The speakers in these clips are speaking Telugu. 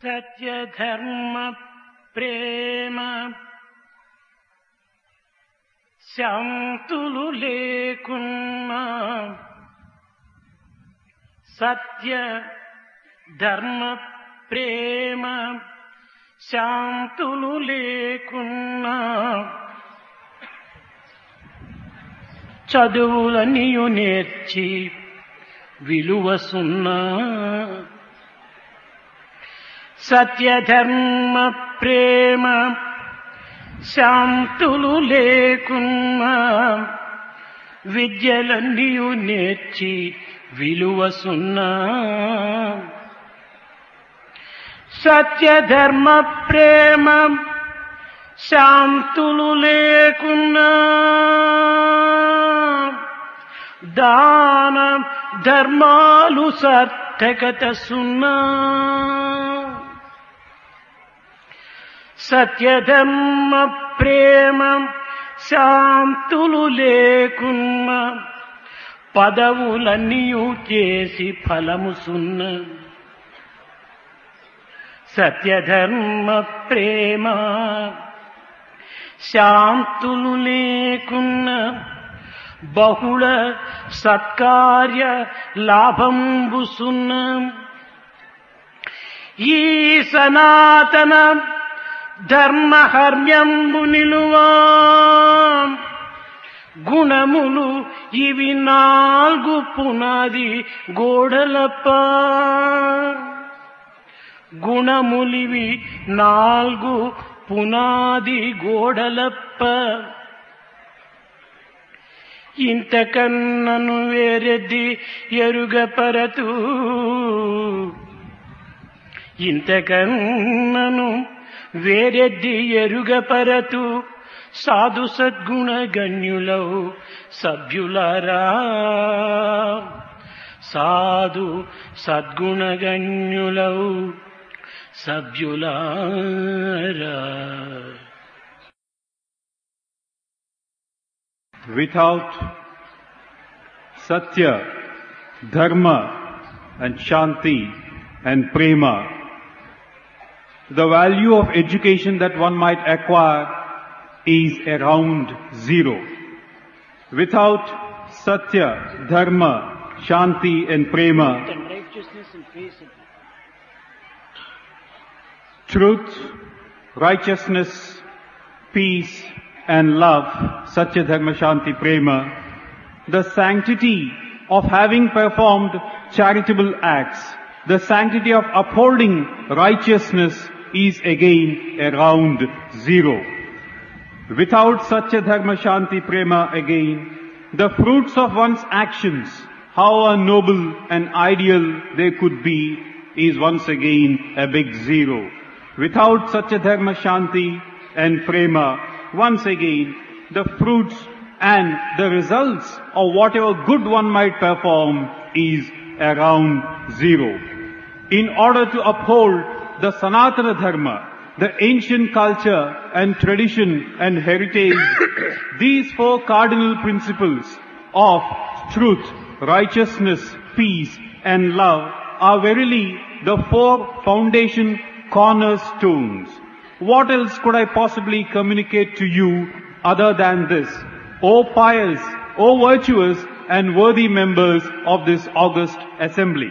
సత్య ధర్మ ప్రేమ శాంతులు లేకున్నా, సత్య ధర్మ ప్రేమ శాంతులు లేకున్నా, చదువులనియు నేర్చి విలువ సున్నా. సత్య ధర్మ ప్రేమ శాంతులు లేకున్నా, విద్యలన్నీయు నేర్చి విలువ సున్నా. సత్య ధర్మ ప్రేమ శాంతులు లేకున్నా, దాన ధర్మాలు సార్థకత సున్నా. సత్య ధర్మ ప్రేమ శాంతులు లేకున్నా, పదవులన్నీయు చేసి ఫలము సున్నా. సత్య ధర్మ ప్రేమ శాంతులు లేకున్నా, బహుళ సత్కార్య లాభంబు సున్నా. ఈ సనాతన ధర్మహర్మ్యంబు నిలువా, గుణములు ఇవి నాలుగు పునాది గోడలప్ప. గుణములివి నాలుగు పునాది గోడలప్ప. ఇంతకన్నను వేరెద్ది ఎరుగపరతు, ఇంతకన్నను వేరెద్ది ఎరుగపరతు, సాధు సద్గుణ గణ్యులవు సభ్యులారా. సాధు సద్గుణ గణ్యులవు సభ్యులారా. Without Satya, Dharma and Shanti and Prema, the value of education that one might acquire is around zero. Without Satya, Dharma, Shanti and Prema, truth, righteousness, peace and love, Satya, Dharma, Shanti, Prema, the sanctity of having performed charitable acts, the sanctity of upholding righteousness is again around zero. Without Satya, Dharma, Shanti, Prema again, the fruits of one's actions, however noble and ideal they could be, is once again a big zero. Without Satya, Dharma, Shanti and Prema, once again, the fruits and the results of whatever good one might perform is around zero. In order to uphold the Sanatana Dharma, the ancient culture and tradition and heritage, these four cardinal principles of truth, righteousness, peace and love are verily the four foundation cornerstones. What else could I possibly communicate to you other than this? O pious, O virtuous and worthy members of this august assembly.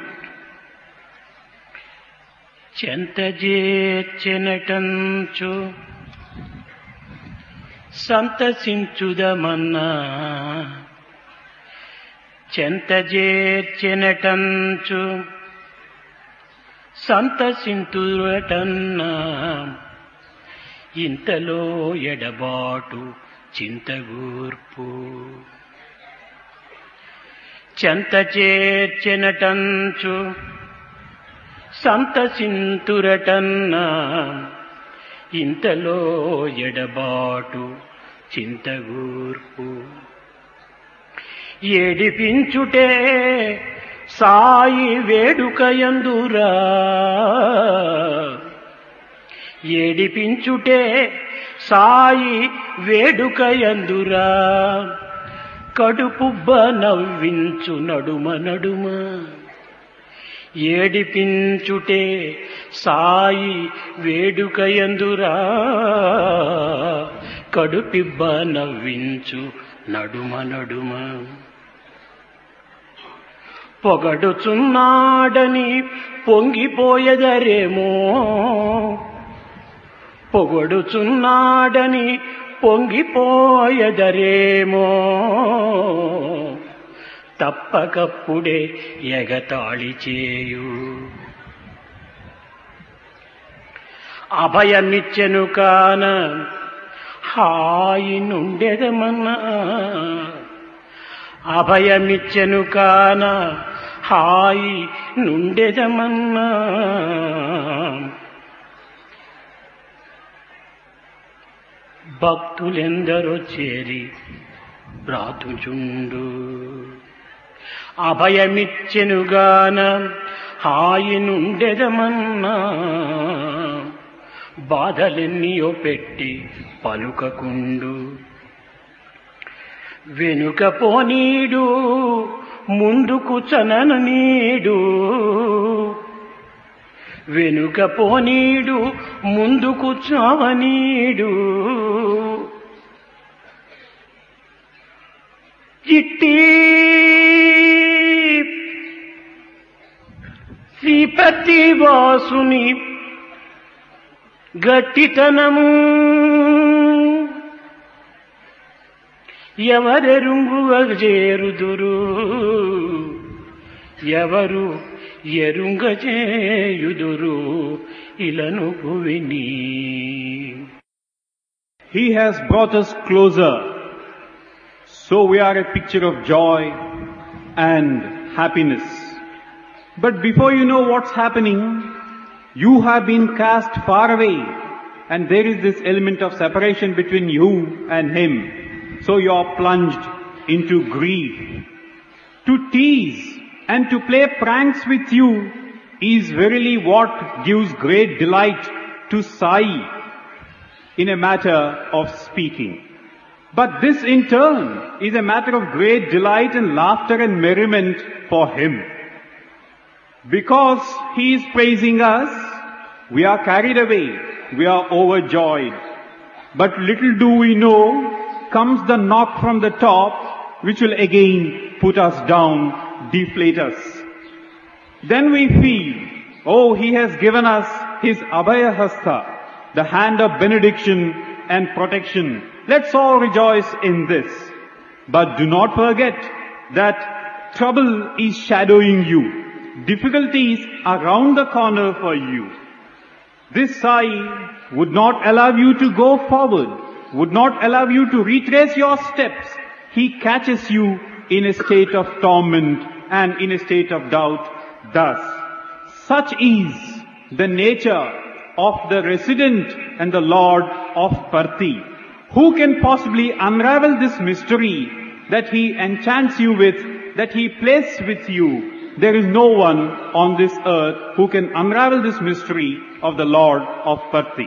చెంతజేర్చెనటంచు సంతసించుదమన్నా, చెంతజేర్చెనటంచు సంతసింతురటన్నా, ఇంతలో ఎడబాటు చింతగూర్పు. చెంత చేర్చెనటంచు సంతసింతురటన్నా, ఇంతలో ఎడబాటు చింతగూర్పు. ఏడిపించుటే సాయి వేడుకయందురా, ఏడిపించుటే సాయి వేడుకయందురా, కడుపుబ్బ నవ్వించు నడుమ నడుమ. ఏడిపించుటే సాయి వేడుకయందురా కడుపిబ్బ నవ్వించు నడుమ నడుమ పొగడుచున్నాడని పొంగిపోయెదరేమో పొగడుచున్నాడని పొంగిపోయెదరేమో తప్పకప్పుడే ఎగతాళి చేయు అభయమిచ్చెను కాన హాయి నుండెదమన్నా అభయమిచ్చెను కాన హాయి నుండెదమన్నా భక్తులెందరో చేరి బ్రాతుచుండు అభయమిచ్చెనుగాన హాయి నుండెదమన్నా బాధలెన్నియో పెట్టి పలుకకుండు వెనుక పోనీడు ముందుకు చనను నీడు వెనుక పోనీడు ముందుకు చావనీడు ఇట్టి శ్రీపతివాసుని గట్టితనము ఎవరెరుంగువజేరుదురు ఎవరు ఎరుంగజేయుదురు ఇలను భువిని. He has brought us closer, so we are a picture of joy and happiness. But before you know what's happening, you have been cast far away, and there is this element of separation between you and him. So you are plunged into grief. To tease and to play pranks with you is verily what gives great delight to Sai in a matter of speaking. But this in turn is a matter of great delight and laughter and merriment for him. Because he is praising us, we are carried away, we are overjoyed. But little do we know, comes the knock from the top, which will again put us down, deflate us. Then we feel, oh, he has given us his Abhaya Hasta, the hand of benediction and protection. Let's all rejoice in this. But do not forget that trouble is shadowing you. Difficulties are round the corner for you. This Sai would not allow you to go forward, would not allow you to retrace your steps. He catches you in a state of torment and in a state of doubt. Thus, such is the nature of the resident and the Lord of Parthi. Who can possibly unravel this mystery that he enchants you with, that he plays with you? There is no one on this earth who can unravel this mystery of the Lord of Parthi.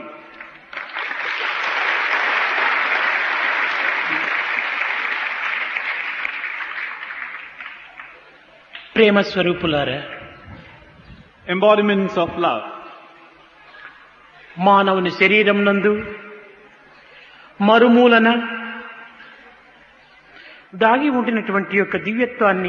ప్రేమ స్వరూపులారా, Embodiments of love. మానవుని శరీరం నందు మరుమూలన దాగి ఉండినటువంటి యొక్క దివ్యత్వాన్ని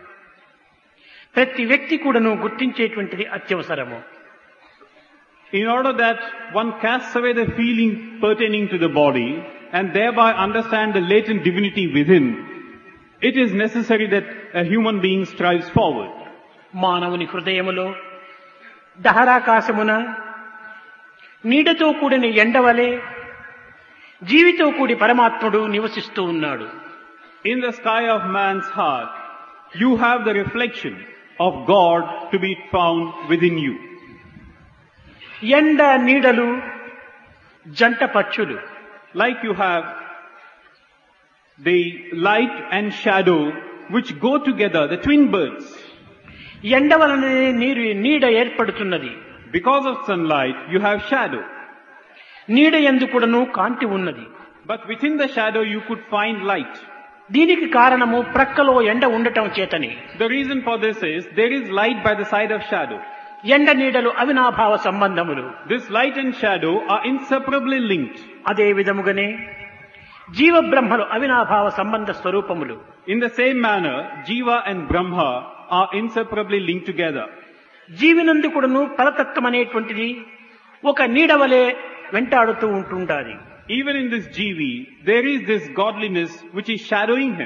ప్రతి వ్యక్తి కూడాను గుర్తించేటువంటిది అత్యవసరము. In order that one casts away the feeling pertaining to the body and thereby understand the latent divinity within, it is necessary that a human being strives forward. మానవుని హృదయములో దహరాకాశమున నీడతో కూడిన ఎండవలే జీవితో కూడి పరమాత్ముడు నివసిస్తూ ఉన్నాడు. In the sky of man's heart, you have the reflection of God to be found within you. ఎండ నీడలు జంట పక్షులు. Like you have the light and shadow which go together, the twin birds. ఎండ వలనే నీడ ఏర్పడుతున్నది. Because of sunlight, you have shadow. నీడ యందు కూడాను కాంతి ఉన్నది. But within the shadow, you could find light. దీనికి కారణము ప్రక్కలో ఎండ ఉండటం చేతని. The reason for this is there is light by the side of shadow. ఎండ నీడలు అవినాభావ సంబంధములు. This light and shadow are inseparably linked. అదే విధముగానే జీవ బ్రహ్మలు అవినాభావ సంబంధ స్వరూపములు. In the same manner, Jiva and Brahma are inseparably linked together. జీవినందు కూడాను పరతత్వం అనేటువంటిది ఒక నీడవలే వెంటాడుతూ ఉంటుండాలి. Even in this Jivi, there is this godliness which is shadowing him.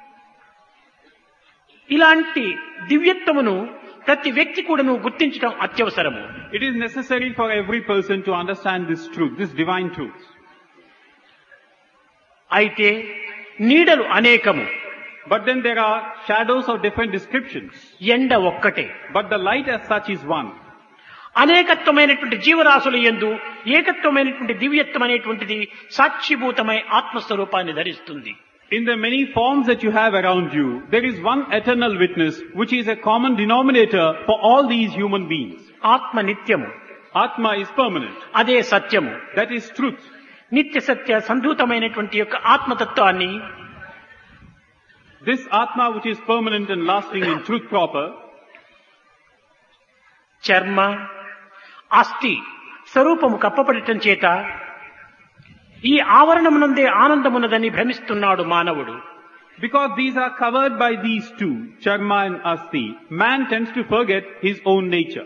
ఇలాంటి దివ్యత్వమును ప్రతి వ్యక్తి కూడాను గుర్తించడం అత్యవసరము. It is necessary for every person to understand this truth, this divine truth. అయితే నీడలు అనేకము. But then there are shadows of different descriptions. ఎండ ఒక్కటే. But the light as such is one. అనేకత్వమైనటువంటి జీవరాశుల యందు ఏకత్వమైనటువంటి దివ్యత్వం అనేటువంటిది సాక్షిభూతమై ఆత్మస్వరూపాన్ని ధరిస్తుంది. In the many forms that you have around you, there is one eternal witness which is a common denominator for all these human beings. ఆత్మ నిత్యము. Atma is permanent. అదే సత్యము. That is truth. నిత్య సత్య సంధూతమైనటువంటి యొక్క ఆత్మతత్వాన్ని This Atma which is permanent and lasting in truth proper, చర్మ అస్థి స్వరూపము కప్పబడటం చేత ఈ ఆవరణమునందే ఆనందమున్నదని భ్రమిస్తున్నాడు మానవుడు. because these are covered by these two, Charma and Asti, man tends to forget his own nature.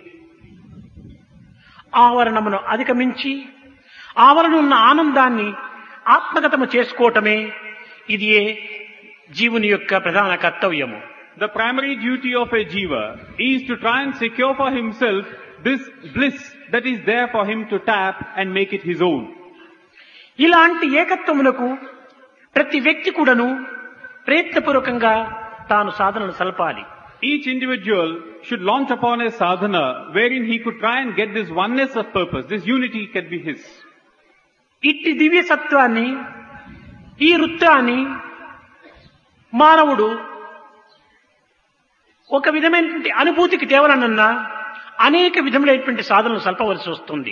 ఆవరణమును అధిగమించి ఆవరణ ఉన్న ఆనందాన్ని ఆత్మగతము చేసుకోవటమే ఇది జీవుని యొక్క ప్రధాన కర్తవ్యము. The primary duty of a jiva is to try and secure for himself this bliss that is there for him to tap and make it his own. ఇలాంటి ఏకత్వమునకు ప్రతి వ్యక్తి కూడాను ప్రయత్నపూర్వకంగా తాను సాధనను సల్పాలి. Each individual should launch upon a sadhana wherein he could try and get this oneness of purpose, this unity can be his. ఇట్టి దివ్య సత్వాన్ని ఈ వృత్తాన్ని మానవుడు ఒక విధమైనటువంటి అనుభూతికి తేవాలన్నా అనేక విధములైనటువంటి సాధనలు సల్పవలసి వస్తుంది.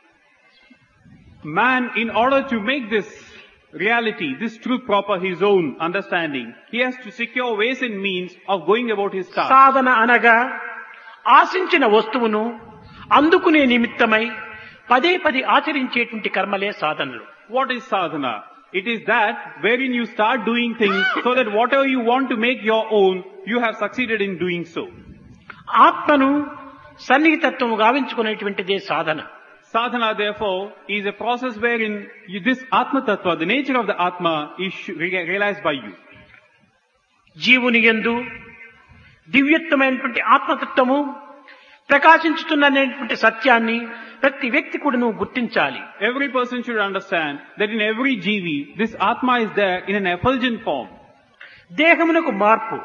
Man, in order to make this reality, this truth proper his own understanding, he has to secure ways and means of going about his task. సాధన అనగా ఆశించిన వస్తువును అందుకునే నిమిత్తమై పదే పదే ఆచరించేటువంటి కర్మలే సాధనలు. What is sadhana? It is that wherein you start doing things so that whatever you want to make your own, you have succeeded in doing so. ఆత్మను సన్నిహితత్వము గావించుకునేటువంటిదే సాధన. Sadhana, therefore, is a process wherein this Atma Tattva, the nature of the Atma, is realized by you. జీవుని యందు దివ్యత్వమైనటువంటి ఆత్మతత్వము ప్రకాశించుతున్నటువంటి సత్యాన్ని ప్రతి వ్యక్తి కూడా నువ్వు గుర్తించాలి. Every person should understand that in every jivi, this Atma is there in an effulgent form. దేహమునకు మార్పు.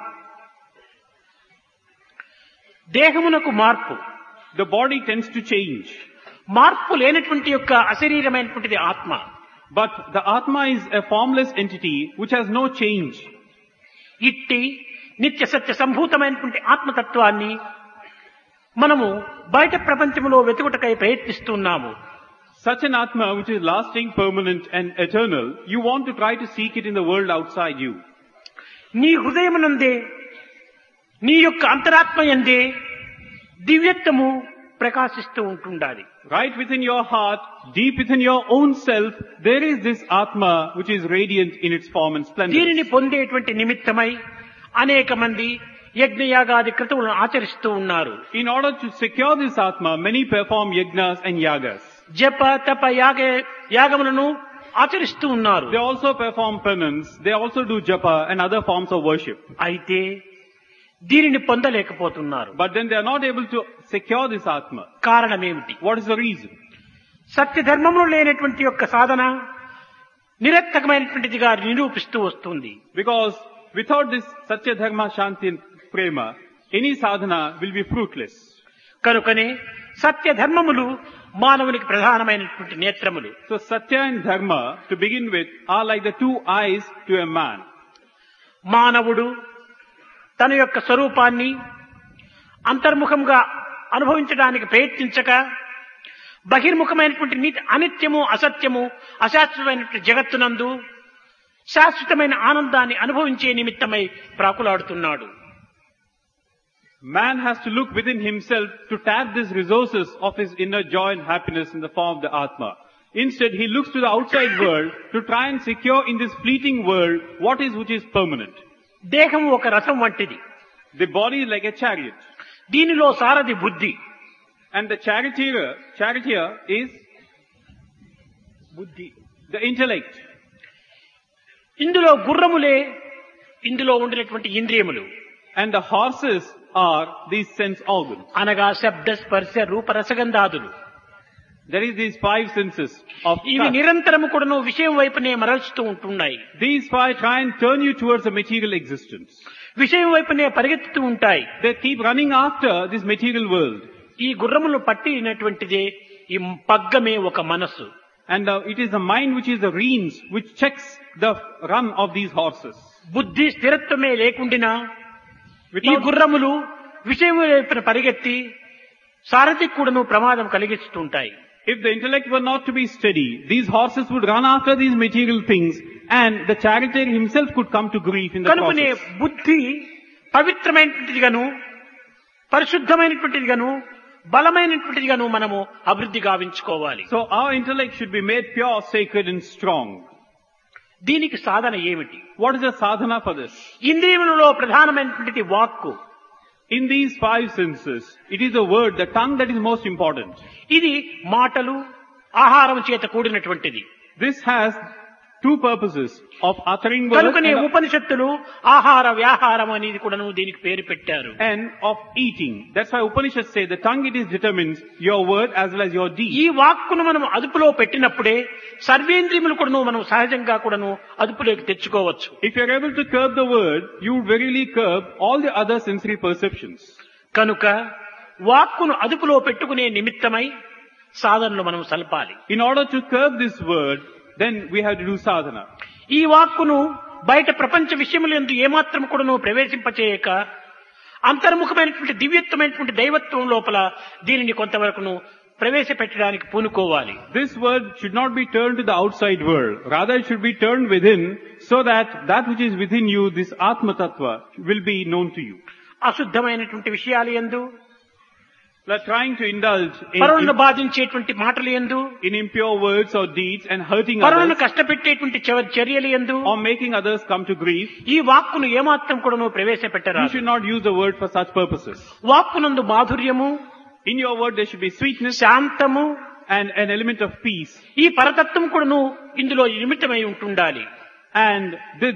దేహమునకు మార్పు. The body tends to change. మార్పు లేనటువంటి యొక్క అశరీరమైనటువంటిది ఆత్మ. But the Atma is a formless entity which has no change. ఇట్టి నిత్య సత్య సంభూతమైనటువంటి ఆత్మతత్వాన్ని మనము బయట ప్రపంచంలో వెతుకుటకై ప్రయత్నిస్తున్నాము. Such an Atma which is lasting, permanent and eternal, you want to try to seek it in the world outside you. నీ హృదయమునందే నీ యొక్క అంతరాత్మ యందే దివ్యత్వము ప్రకాశిస్తూ ఉంటుండాలి. Right within your heart, deep within your own self, there is this Atma which is radiant in its form and splendor. దీనిని పొందేటువంటి నిమిత్తమై అనేక మంది యజ్ఞయాగాది క్రతువులను ఆచరిస్తూ ఉన్నారు. In order to secure this Atma, many perform yajnas and yagas. జప తప యాగములను ఆచరిస్తూ ఉన్నారు. They also perform penance, they also do japa and other forms of worship. అయితే దీనిని పొందలేకపోతున్నారు. But then they are not able to secure this Atma. కారణమేమిటి? What is the reason? సత్య ధర్మములు లేనటువంటి యొక్క సాధన నిరర్థకమైనటువంటిదిగా నిరూపిస్తూ వస్తుంది. Because without this Satya Dharma Shanti and Prema, any sadhana will be fruitless. కనుకనే సత్య ధర్మములు మానవునికి ప్రధానమైనటువంటి నేత్రములు. So Satya and Dharma, to begin with, are like the two eyes to a man. మానవుడు తన యొక్క స్వరూపాన్ని అంతర్ముఖంగా అనుభవించడానికి ప్రయత్నించక బహిర్ముఖమైనటువంటి అనిత్యము అసత్యము అశాశ్వతమైనటువంటి జగత్తునందు శాశ్వతమైన ఆనందాన్ని అనుభవించే నిమిత్తమై ప్రాకులాడుతున్నాడు. Man has to look within himself to tap these resources of his inner joy and happiness in the form of the Atma. Instead, he looks to the outside world to try and secure in this fleeting world which is permanent. దేహం ఒక రథం వంటిది. The body is like a chariot. దీనిలో సారథి బుద్ధి. And the charioteer is బుద్ధి. the intellect. ఇందులో గుర్రములే ఇందులో ఉండినటువంటి ఇంద్రియములు. And the horses are these sense organs. అనగా శబ్ద స్పర్శ రూప రసగంధాదులు. There is these 5 senses of ఇవి touch. నిరంతరము కూడాను విషయం వైపునే మరల్చుతూ ఉంటున్నాయి. These 5 try and turn you towards a material existence. విషయం వైపునే పరిగెత్తుతూ ఉంటాయి. They keep running after this material world. ఈ గుర్రములు పట్టినటువంటిదే ఈ పగ్గమే ఒక మనస్సు. And it is the mind which is the reins which checks the run of these horses. బుద్ధి స్థిరత్వమే లేకుండినా ఈ Without, గుర్రములు విషయం వైపున పరిగెత్తి సారథికి కూడాను ప్రమాదం కలిగిస్తుంటాయి. if the intellect were not to be steady, these horses would run after these material things and the charioteer himself could come to grief in the కనుకనే process. బుద్ధి పవిత్రమైనటువంటిదిగాను పరిశుద్ధమైనటువంటిదిగాను బలమైనటువంటిదిగాను మనము అభివృద్ధి గావించుకోవాలి. So our intellect should be made pure, sacred and strong. దీనికి సాధన ఏమిటి? What is the sadhana for this? ఇంద్రియములలో ప్రధానమైనటువంటిది వాక్కు. In these 5 senses, it is the word, the tongue that is most important. ఇది మాటలు ఆహారం చేత కూడినటువంటిది. This has 2 purposes of uttering words కనుకనే ఉపనిషత్తులు ఆహార వ్యాహారం అనేది కూడాను దీనికి పేరు పెట్టారు. and of eating. That's why Upanishads say the tongue it is determines your word as well as your deed. ఈ వాక్కును మనం అదుపులో పెట్టినప్పుడే సర్వేంద్రియములు కూడాను మనం సహజంగా కూడాను అదుపులోకి తెచ్చుకోవచ్చు. If you are able to curb the word, you would verily curb all the other sensory perceptions. కనుక వాక్కును అదుపులో పెట్టుకునే నిమిత్తమై సాధనలు మనం సల్పాలి. In order to curb this word, then we have to do sadhana. ఈ వాక్కును బయట ప్రపంచ విషయములందు ఏమాత్రం కూడాను ప్రవేశింపచేయక అంతర్ముఖమైనటువంటి దివ్యత్వమైనటువంటి దైవత్వం లోపల దీనిని కొంతవరకును ప్రవేశపెట్టడానికి పూనుకోవాలి. This word should not be turned to the outside world. Rather it should be turned within so that which is within you, this Atma Tattva, will be known to you. అశుద్ధమైనటువంటి విషయాలు యందు They are trying to indulge పరులను బాధించేటువంటి మాటలు యందు in impure words or deeds and hurting పరులను others కష్టపెట్టేటువంటి చర్యలు యందు or making others come to grief. ఈ వాక్కును ఏమాత్రం కూడాను You ప్రవేశపెట్టరాదు. should not use the word for such purposes. వాక్కునందు మాధుర్యము, In your word there should be sweetness శాంతము, and an element of peace. ఈ పరతత్వం కూడాను ఇందులో నిమిత్తమై ఉంటుండాలి. And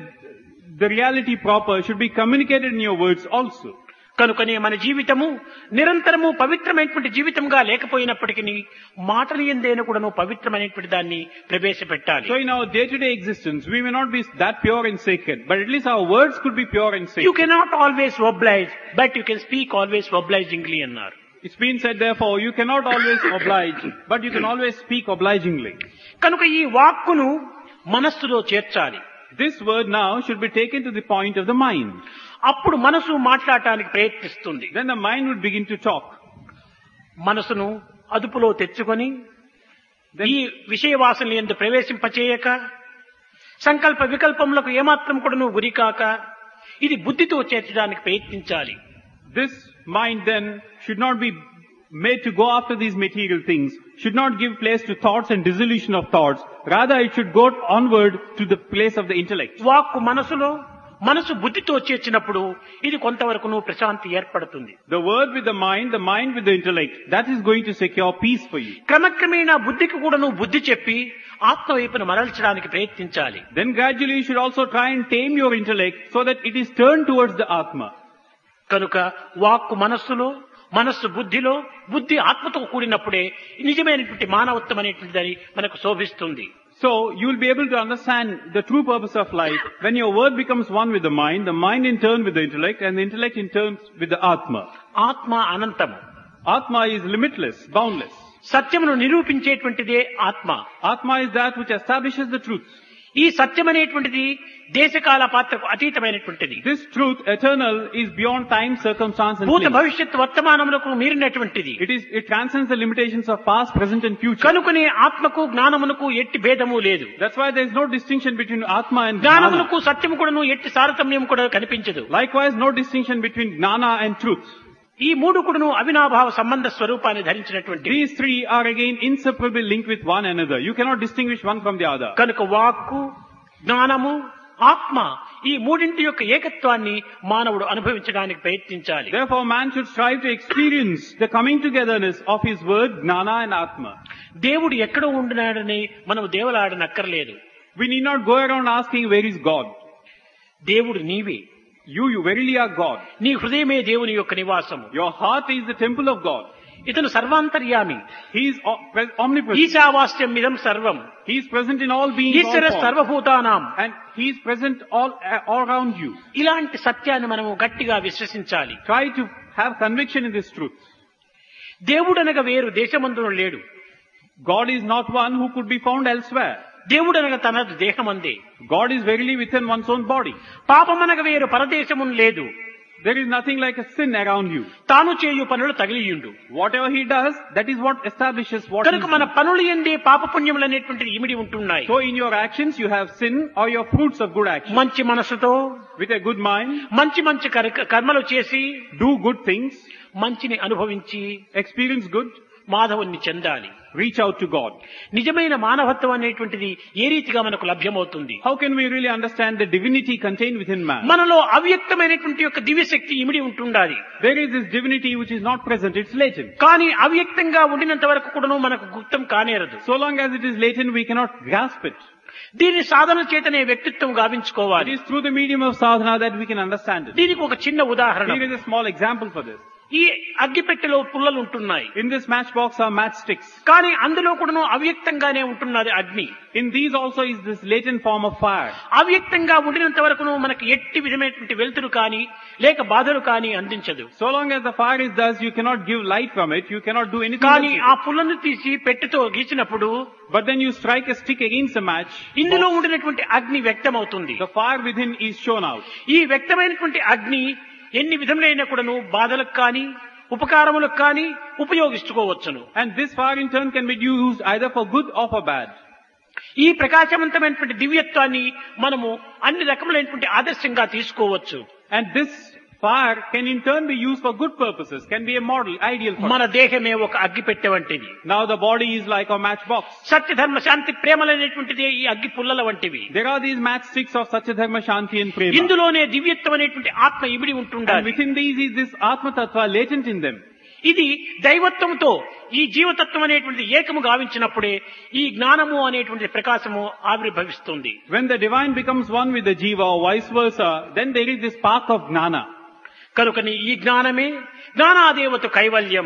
the reality proper should be communicated in your words also. కనుకనే మన జీవితము నిరంతరము పవిత్రమైనటువంటి జీవితంగా లేకపోయినప్పటికీ మాటలు ఎందైనా కూడాను పవిత్రమైనటువంటి దాన్ని ప్రవేశపెట్టాలి. So in our day-to-day existence, we may not be that pure and sacred, but at least our words could be pure and sacred. You cannot always oblige, but you can speak always obligingly అన్నారు. It's been said therefore, you cannot always oblige, but you can always speak obligingly. కనుక ఈ వాక్కును మనస్సులో చేర్చాలి. This word now should be taken to the point of the mind. అప్పుడు మనసు మాట్లాడటానికి ప్రయత్నిస్తుంది. Then the mind would begin to talk. మనసును అదుపులో తెచ్చుకొని ఈ విషయ వాసనలు యందు ప్రవేశింపచేయక సంకల్ప వికల్పములకు ఏమాత్రం కూడా నువ్వు గురికాక ఇది బుద్ధితో చేర్చడానికి ప్రయత్నించాలి. This mind then should not be made to go after these material things, should not give place to thoughts and dissolution of thoughts. Rather, it should go onward to the place of the intellect. వాక్కు మనసులో, మనసు బుద్ధితో చేర్చినప్పుడు ఇది కొంతవరకు ప్రశాంతి ఏర్పడుతుంది. The word with the mind with the intellect, that is going to secure peace for you. క్రమక్రమేణా బుద్ధికి కూడా నువ్వు బుద్ధి చెప్పి ఆత్మ వైపును మరల్చడానికి ప్రయత్నించాలి. Then gradually you should also try and tame your intellect so that it is turned towards the Atma. కనుక వాక్కు మనస్సులో, మనస్సు బుద్ధిలో, బుద్ధి ఆత్మతో కూడినప్పుడే నిజమైనటువంటి మానవత్వం అనేటువంటిది మనకు శోభిస్తుంది. So you will be able to understand the true purpose of life when your word becomes one with the mind in turn with the intellect, and the intellect in turn with the Atma. ఆత్మ అనంతము. Atma is limitless, boundless. సత్యమును నిరూపించేటువంటిదే ఆత్మ. Atma is that which establishes the truth. ఈ సత్యం అనేటువంటిది దేశకాల పాత్రకు అతీతమైనటువంటిది. This truth, eternal, is beyond time, circumstance and భూత place. భవిష్యత్ వర్తమానములకు మీరినటువంటిది. It transcends the limitations of past, present and future. కనుకనే ఆత్మకు జ్ఞానమునకు ఎట్టి భేదము లేదు. That's why there is no distinction between Atma and Gnana. జ్ఞానమునకు సత్యము కూడాను ఎట్టి తారతమ్యం కూడా కనిపించదు. Likewise, no distinction between Gnana and truth. ఈ మూడు కూడాను అవినాభావ సంబంధ స్వరూపాన్ని ధరించినటువంటి. These three are again inseparably linked with one another. You cannot distinguish one from the other. కనుక వాక్కు, జ్ఞానము, ఆత్మ ఈ మూడింటి యొక్క ఏకత్వాన్ని మానవుడు అనుభవించడానికి ప్రయత్నించాలి. Therefore, man should strive to experience the coming togetherness of his word, Gnana and Atma. దేవుడు ఎక్కడ ఉంటున్నాడని మనం దేవులాడనక్కర్లేదు. We need not go around asking, where is God? దేవుడు నీవే. You verily are God. నీ హృదయమే దేవుని యొక్క నివాసము. Your heart is the temple of God. ఇతను సర్వాంతర్యామి. He is omnipresent. ఈశావాస్యం ఇదం సర్వం. He is present in all beings. ఈశ్వర సర్వభూతానాం. And He is present all around you. ఇలాంటి సత్యాన్ని మనము గట్టిగా విశ్వసించాలి. Try to have conviction in this truth. దేవుడనగా వేరు దేశమందున లేడు. God is not one who could be found elsewhere. దేవుడనగా తన దేహమందే. God is verily within one's own body. పాపమనగా వేరు పరదేశమును లేదు. There is nothing like a sin around you. తాను చేయు పనులు తగిలియుండు. Whatever he does, that is what establishes what కనుక మన పనులు ఎందే పాపపుణ్యములు అనేటువంటిది ఇమిడి ఉంటున్నాయి. So in your actions you have sin or your fruits of good action. మంచి మనసుతో, with a good mind, మంచి కర్మలు చేసి, do good things, మంచిని అనుభవించి, experience good, మాధవుని చెందాలి. reach out to God. నిజమైన మానవత్వం అనేటువంటిది ఏ రీతిగా మనకు లభ్యమవుతుంది? How can we really understand the divinity contained within man? మనలో అవ్యక్తమైనటువంటి యొక్క దివ్యశక్తి ఇమిడి ఉంటుండాలి. There is this divinity which is not present, it's latent. కానీ అవ్యక్తంగా ఉండినంత వరకు కూడాను మనకు గుప్తం కానేరదు. So long as it is latent, we cannot grasp it. దీని సాధన చేతనే వ్యక్తిత్వం గావించుకోవాలి. It is through the medium of sadhana that we can understand it. దీనికి ఒక చిన్న ఉదాహరణ. Here is a small example for this. ఈ అగ్గిపెట్టెలో పుల్లలు ఉంటున్నాయి. In this matchbox are matchsticks. కానీ అందులో కూడాను అవ్యక్తంగానే ఉంటున్నది అగ్ని. In these also is this latent form of fire. అవ్యక్తంగా ఉండినంత వరకును మనకి ఎట్టి విధమైనటువంటి వెలుతురు కానీ లేక బాధలు కానీ అందించదు. So long as the fire is thus, you cannot give light from it, you cannot do anything. కానీ ఆ పుల్లను తీసి పెట్టెతో గీచినప్పుడు, but then you strike a stick against a match, ఇందులో ఉండినటువంటి అగ్ని వ్యక్తమవుతుంది. the fire within is shown out. ఈ వ్యక్తమైనటువంటి అగ్ని ఎన్ని విధములైన కూడాను బాధలకు కానీ ఉపకారములకు కానీ ఉపయోగించుకోవచ్చును. And this fire in turn can be used either for good or for bad. ఈ ప్రకాశవంతమైనటువంటి దివ్యత్వాన్ని మనము అన్ని రకములైనటువంటి ఆదర్శంగా తీసుకోవచ్చు. And this fire can in turn be used for good purposes, can be a model, ideal for మన దేహమే ఒక అగ్గిపెట్టె వంటిది. Now the body is like a matchbox. సత్య ధర్మ శాంతి ప్రేమలనేటువంటిది ఈ అగ్గి పుల్లల వంటివి. There are these matchsticks of Satya Dharma, Shanti and Prema. ఇందులోనే దివ్యత్వం అనేటువంటి ఆత్మ ఇమిడి And ఉంటుండాలి. within these is this Atma Tattva latent in them. ఇది దైవత్వంతో ఈ జీవతత్వం అనేటువంటి ఏకము గావించినప్పుడే ఈ జ్ఞానము అనేటువంటి ప్రకాశము ఆవిర్భవిస్తుంది. When the divine becomes one with the jiva or vice versa, then there is this spark of gnana. కనుకని ఈ జ్ఞానమే జ్ఞానాదేవత కైవల్యం.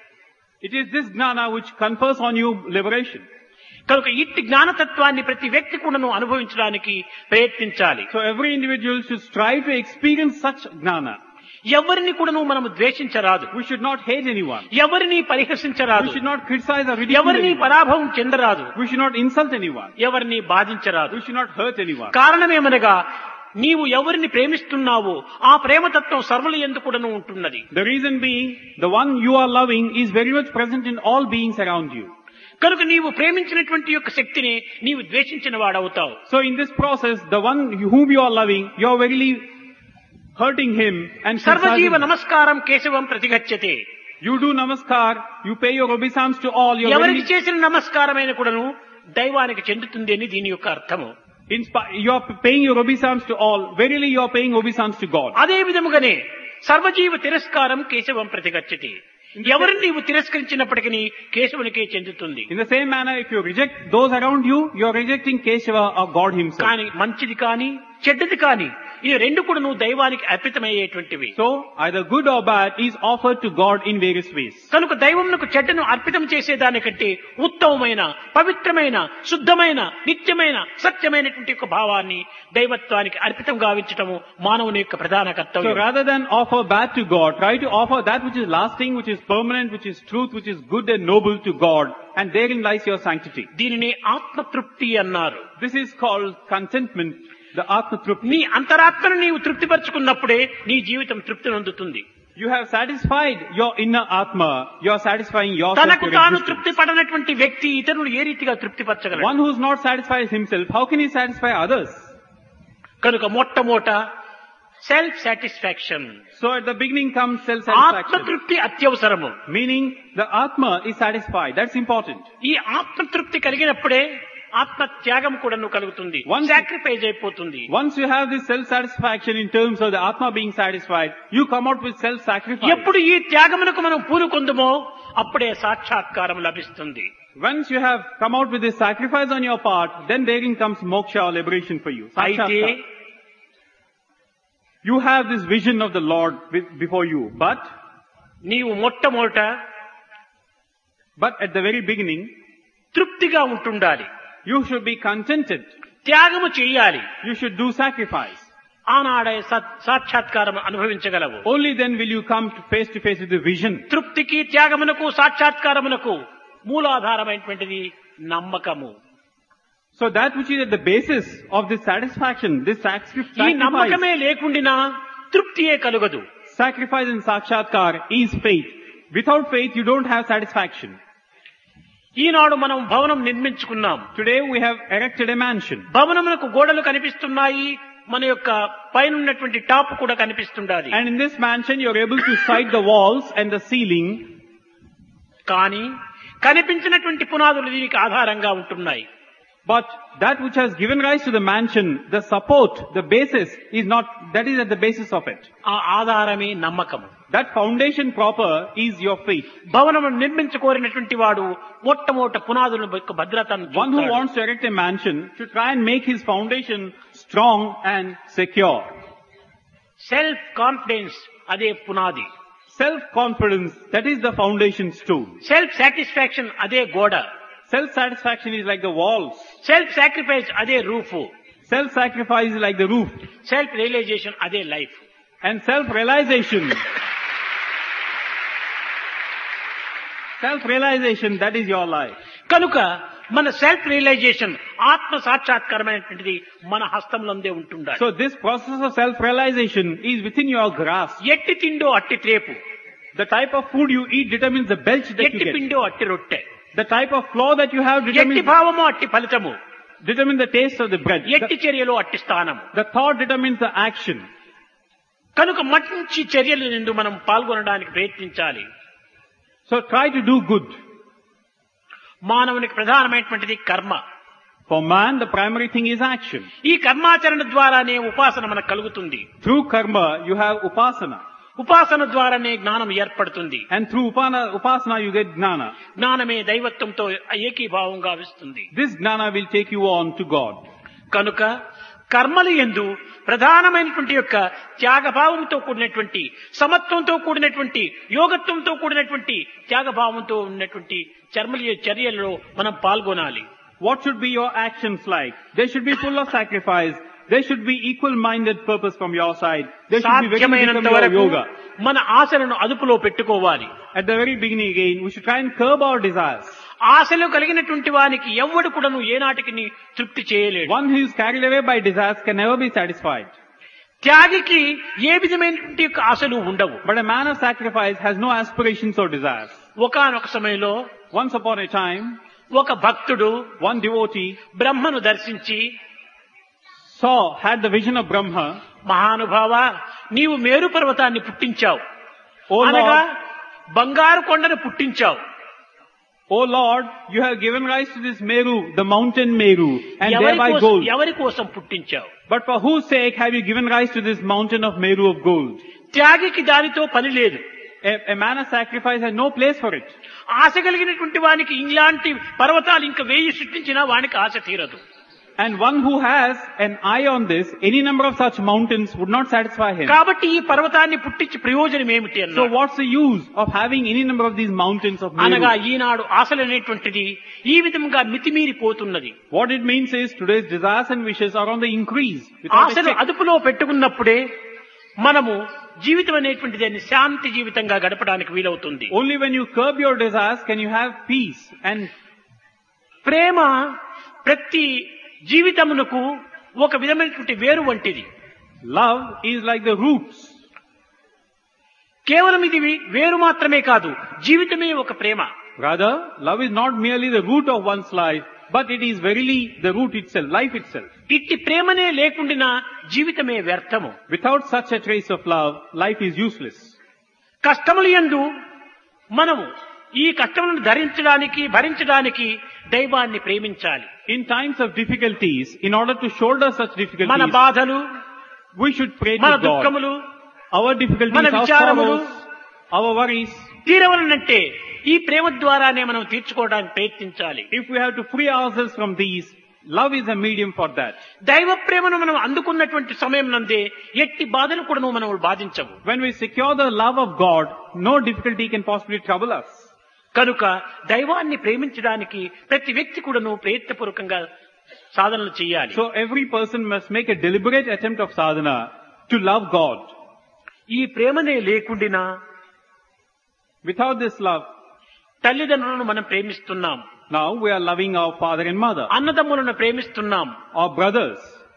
It is this gnana which confers on you liberation. కనుక ఇట్టి జ్ఞానతత్వాన్ని ప్రతి వ్యక్తి కూడాను అనుభవించడానికి ప్రయత్నించాలి. So every individual should strive to experience such gnana. ఎవరిని కూడాను మనము ద్వేషించరాదు. We should not hate anyone. ఎవరిని పరిహసించరాదు. We should not criticize or ridicule ఎవరిని anyone. పరాభవం చెందరాదు. We should not insult anyone. ఎవరిని బాధించరాదు. We should not hurt anyone. కారణమేమనగా నీవు ఎవరిని ప్రేమిస్తున్నావో ఆ ప్రేమతత్వం సర్వుల యందు కూడాను ఉంటున్నది. The reason being, the one you are loving is very much present in all beings around you. కనుక నీవు ప్రేమించినటువంటి యొక్క శక్తిని నీవు ద్వేషించిన వాడవుతావు. So in this process, the one whom you are loving, you are verily hurting him and సర్వజీవ criticizing. నమస్కారం కేశవం ప్రతిగచ్చతే. You do namaskar, you pay your obeisance to all. You are ఎవరికి verily, చేసిన నమస్కారమైన కూడాను దైవానికి చెందుతుంది అని దీని యొక్క అర్థము. you are paying your obeisance to all. Verily you are paying obeisance to God. అదే విధముగానే సర్వజీవ తిరస్కారం కేశవం ప్రతిగచ్చతే. ఎవరిని నీవు తిరస్కరించినప్పటికీ కేశవునికే చెందుతుంది. In the same manner, if you reject those around you, you are rejecting Keshava or God himself. కానీ మంచిది కానీ చెడ్డది కాని ఈ రెండు కూడా నువ్వు దైవానికి అర్పితమయ్యేటువంటివి. So, either good or bad is offered to God in various ways. కనుక దైవమునకు చెడ్డను అర్పితం చేసేదానికంటే ఉత్తమమైన, పవిత్రమైన, శుద్ధమైన, నిత్యమైన, సత్యమైనటువంటి ఒక భావాన్ని దైవత్వానికి అర్పితం గావించటము మానవుని యొక్క ప్రధాన So, కర్తవ్యం. rather than offer bad to God, try to offer that which is lasting, which is permanent, which is truth, which is good and noble to God, and therein lies your sanctity. దీనిని ఆత్మతృప్తి అన్నారు. This is called contentment, the Atma Trupti. నీ అంతరాత్మను నీవు తృప్తిపరచుకున్నప్పుడే నీ జీవితం తృప్తి నొందుతుంది. You have satisfied your inner Atma, you are satisfying yourself. తనకు your తాను existence. తృప్తి పడనటువంటి వ్యక్తి ఇతరులు ఏ రీతిగా తృప్తిపరచగలడు? One who is not satisfied himself, how can he satisfy others? కనుక మొట్టమొదట self satisfaction, So at the beginning comes self-satisfaction. ఆత్మతృప్తి అత్యవసరము. Meaning the Atma is satisfied. That's important. ఈ ఆత్మతృప్తి కలిగినప్పుడే ఆత్మ త్యాగం కూడా కలుగుతుంది, Once- సాక్రిఫైస్ అయిపోతుంది. Once you have this self-satisfaction in terms of the Atma being satisfied, you come out with self-sacrifice. ఎప్పుడు ఈ త్యాగమునకు మనం పూనుకొందుమో అప్పుడే సాక్షాత్కారం లభిస్తుంది. Once you have come out with this sacrifice on your part, then therein comes moksha or liberation for you. అయితే Sakshatkar. You have this vision of the Lord before you, but నీవు మొట్టమొదట at the very beginning, తృప్తిగా ఉంటుండాలి, you should be contented. త్యాగము చెయ్యాలి. You should do sacrifice. ఆనాడే సాక్షాత్కారం అనుభవించగలవు. Only then will you come face to face with the vision. తృప్తికి, త్యాగమునకు, సాక్షాత్కారమునకు మూలాధారమైనటువంటిది నమ్మకము. So that which is at the basis of this satisfaction, this ఈ sacrifice, నమ్మకమే లేకుండినా తృప్తియే కలుగదు. sacrifice and sakshatkar is faith. Without faith, you don't have satisfaction. ఈనాడు మనం భవనం నిర్మించుకున్నాం. Today we have erected a mansion. భవనమునకు గోడలు కనిపిస్తున్నాయి, మన యొక్క పైన ఉన్నటువంటి టాప్ కూడా కనిపిస్తుండాలి. And in this mansion, you're able to sight the walls and the ceiling. కానీ కనిపించినటువంటి పునాదులు దీనికి ఆధారంగా ఉంటున్నాయి. But that which has given rise to the mansion, the support, the basis is not, that is at the basis of it. ఆ ఆధారమే నమ్మకము. That foundation proper is your faith. భవనము నిర్మించుకోరినటువంటి వాడు మొట్టమొదట పునాదుల యొక్క భద్రతను One who చూస్తాడు. wants to erect a mansion should try and make his foundation strong and secure. Self confidence అదే పునాది. Self-confidence, that is the foundation stone. Self satisfaction అదే గోడ. Self-satisfaction is like the walls. Self sacrifice అదే roof. Self-sacrifice is like the roof. Self realisation అదే life. And self-realization, that is your life. కనుక మన సెల్ఫ్ రియలైజేషన్, ఆత్మ సాక్షాత్కారమైనటువంటిది మన హస్తంలోనే ఉంటుండాలి. So this process of self-realization is within your grasp. ఎట్టి తిండో అట్టి త్రేపు, The type of food you eat determines the belch that you ఎట్టి get. పిండో అట్టి రొట్టె, The type of flour that you have ఎట్టి determines భావమో అట్టి ఫలితము, the taste of the bread. ఎట్టి చర్యలో అట్టి స్థానము. The thought determines the action. కనుక మంచి చర్యలు నిందు మనం పాల్గొనడానికి ప్రయత్నించాలి. So try to do good. మానవునికి ప్రధానమైనటువంటిది కర్మ. For man, the primary thing is action. ఈ కర్మాచరణ ద్వారానే ఉపాసన మనకు కలుగుతుంది. Through karma, you have upasana. ఉపాసన ద్వారానే జ్ఞానం ఏర్పడుతుంది. And through upasana, you get gnana. జ్ఞానమే దైవత్వంతో ఏకీభావంగా విస్తుంది. This gnana will take you on to God. కనుక కర్మలు యందు ప్రధానమైనటువంటి యొక్క త్యాగభావంతో కూడినటువంటి, సమత్వంతో కూడినటువంటి, యోగత్వంతో కూడినటువంటి త్యాగభావంతో ఉన్నటువంటి చర్యలలో మనం పాల్గొనాలి. What should be your actions like? They should be full of sacrifice. There should be equal-minded purpose from your side. There should be very సాధ్యమైనంత become your వరకు yoga. మన ఆశలను అదుపులో పెట్టుకోవాలి. At the very beginning again, we should try and curb our desires. ఆశలు కలిగినటువంటి వానికి ఎవ్వడు కూడాను ఏనాటికి తృప్తి చేయలేడు. One who is carried away by desires can never be satisfied. త్యాగికి ఏ విధమైనటువంటి యొక్క ఆశలు ఉండవు. But a man of sacrifice has no aspirations or desires. ఒకానొక సమయంలో Once upon a time, ఒక భక్తుడు one devotee బ్రహ్మను దర్శించి, had the vision of Brahma. మహానుభావ, నీవు మేరు పర్వతాన్ని పుట్టించావు, O అనగా Lord, బంగారు కొండను పుట్టించావు. O Lord, you have given rise to this Meru, the mountain Meru, and thereby gold. ఎవరి కోసం పుట్టించావు? But for whose sake have you given rise to this mountain of Meru of gold? త్యాగికి దానితో పని లేదు. A man of sacrifice has no place for it. ఆశ కలిగినటువంటి వానికి ఇలాంటి పర్వతాలు ఇంకా 1000 సృష్టించినా వానికి ఆశ తీరదు. And one who has an eye on this, any number of such mountains would not satisfy him. కాబట్టి ఈ పర్వతాన్ని పుట్టించి ప్రయోజనం ఏమిటి So అన్నాడు. what's the use of having any number of these mountains of అనగా Meru? ఈనాడు ఆశలు అనేటువంటిది ఈ విధంగా మితిమీరిపోతున్నది. What it means is today's desires and wishes are on the increase. without a ఆశలు check. అదుపులో పెట్టుకున్నప్పుడే మనము జీవితం అనేటువంటిది దాన్ని శాంతి జీవితంగా గడపడానికి వీలవుతుంది. Only when you curb your desires can you have peace. And ప్రేమ ప్రతి జీవితమునకు ఒక విధమైనటువంటి వేరు వంటిది. love is like the roots. కేవలం ఇది వేరు మాత్రమే కాదు, జీవితమే ఒక ప్రేమ. Rather, love is not merely the root of one's life, but it is verily the root itself, life itself. ఇట్టి ప్రేమనే లేకుండినా జీవితమే వ్యర్థము. Without such a trace of love, life is useless. కష్టములు యందు మనము ఈ కష్టములను భరించడానికి దైవాన్ని ప్రేమించాలి. In times of difficulties, in order to shoulder such మన difficulties, బాధలు, we should pray మన to God. దుఃఖములు, Our difficulties, మన our విచారములు, sorrows, our worries. తీరవలనంటే ఈ ప్రేమ ద్వారానే మనం తీర్చుకోవడానికి ప్రయత్నించాలి. If we have to free ourselves from these, love is a medium for that. దైవ ప్రేమను మనం అందుకున్నటువంటి సమయం నందే ఎట్టి బాధలు కూడా మనం బాధించవు. When we secure the love of God, no difficulty can possibly trouble us. కనుక దైవాన్ని ప్రేమించడానికి ప్రతి వ్యక్తి కూడాను ప్రయత్నపూర్వకంగా సాధనలు చేయాలి. So every person must make a deliberate attempt of sadhana to love God. ఈ ప్రేమనే లేకుండినా Without this love, తల్లిదండ్రులను మనం ప్రేమిస్తున్నాం, now we are loving our father and mother, అన్నదమ్ములను ప్రేమిస్తున్నాం, our brothers,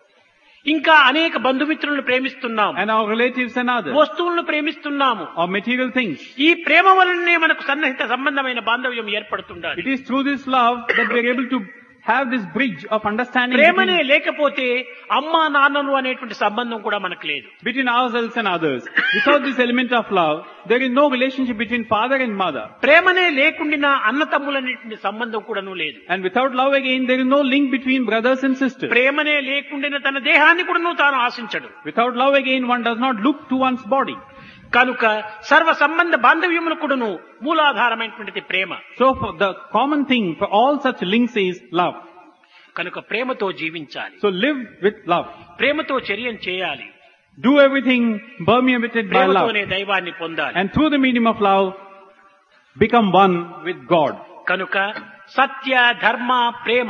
ఇంకా అనేక బంధుమిత్రులను ప్రేమిస్తున్నాం, and our relatives and others, వస్తువులను ప్రేమిస్తున్నాము. our material things. ఈ ప్రేమ వలనే మనకు సన్నిహిత సంబంధమైన బాంధవ్యం ఏర్పడుతుండాలి. It is through this love that we are able to have this bridge of understanding ప్రేమనే between, లేకపోతే అమ్మా నాన్నలు అనేటువంటి సంబంధం కూడా మనకు లేదు. between ourselves and others. Without this element of love, there is no relationship between father and mother. ప్రేమనే లేకుండా అన్న తమ్ములు అనేటువంటి సంబంధం కూడాను లేదు. And without love again, there is no link between brothers and sisters. ప్రేమనే లేకుండా తన దేహాన్ని కూడాను తాను ఆశించడు. Without love again, one does not look to one's body. కనుక సర్వ సంబంధ బాంధవ్యములు కూడాను మూలాధారమైనటువంటిది ప్రేమ. So for the common thing for all such links is love. కనుక ప్రేమతో జీవించాలి, So live with love. ప్రేమతో చర్యను చేయాలి, Do everything permeated by love. ప్రేమతోనే దైవాన్ని పొందాలి. And through the medium of love, become one with God. కనుక సత్య ధర్మ ప్రేమ,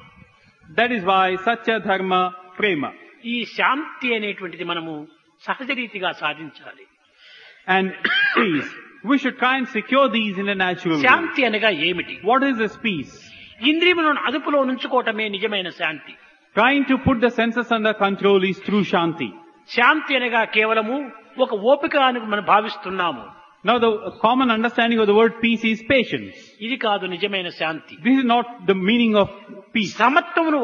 That is why Satya Dharma Prema. ఈ శాంతి అనేటువంటిది మనము సహజ రీతిగా సాధించాలి. And peace. We should try and secure these in a natural way. శాంతి అనగా ఏమిటి? What is this peace? ఇంద్రియములను అదుపులో ఉంచుకోవటమే నిజమైన శాంతి. Trying to put the senses under control is true Shanti. శాంతి అనగా కేవలము ఒక ఓపిక అని మనం భావిస్తున్నాము. Now the common understanding of the word peace is patience. ఇది కాదు నిజమైన శాంతి. This is not the meaning of peace. సమత్వమును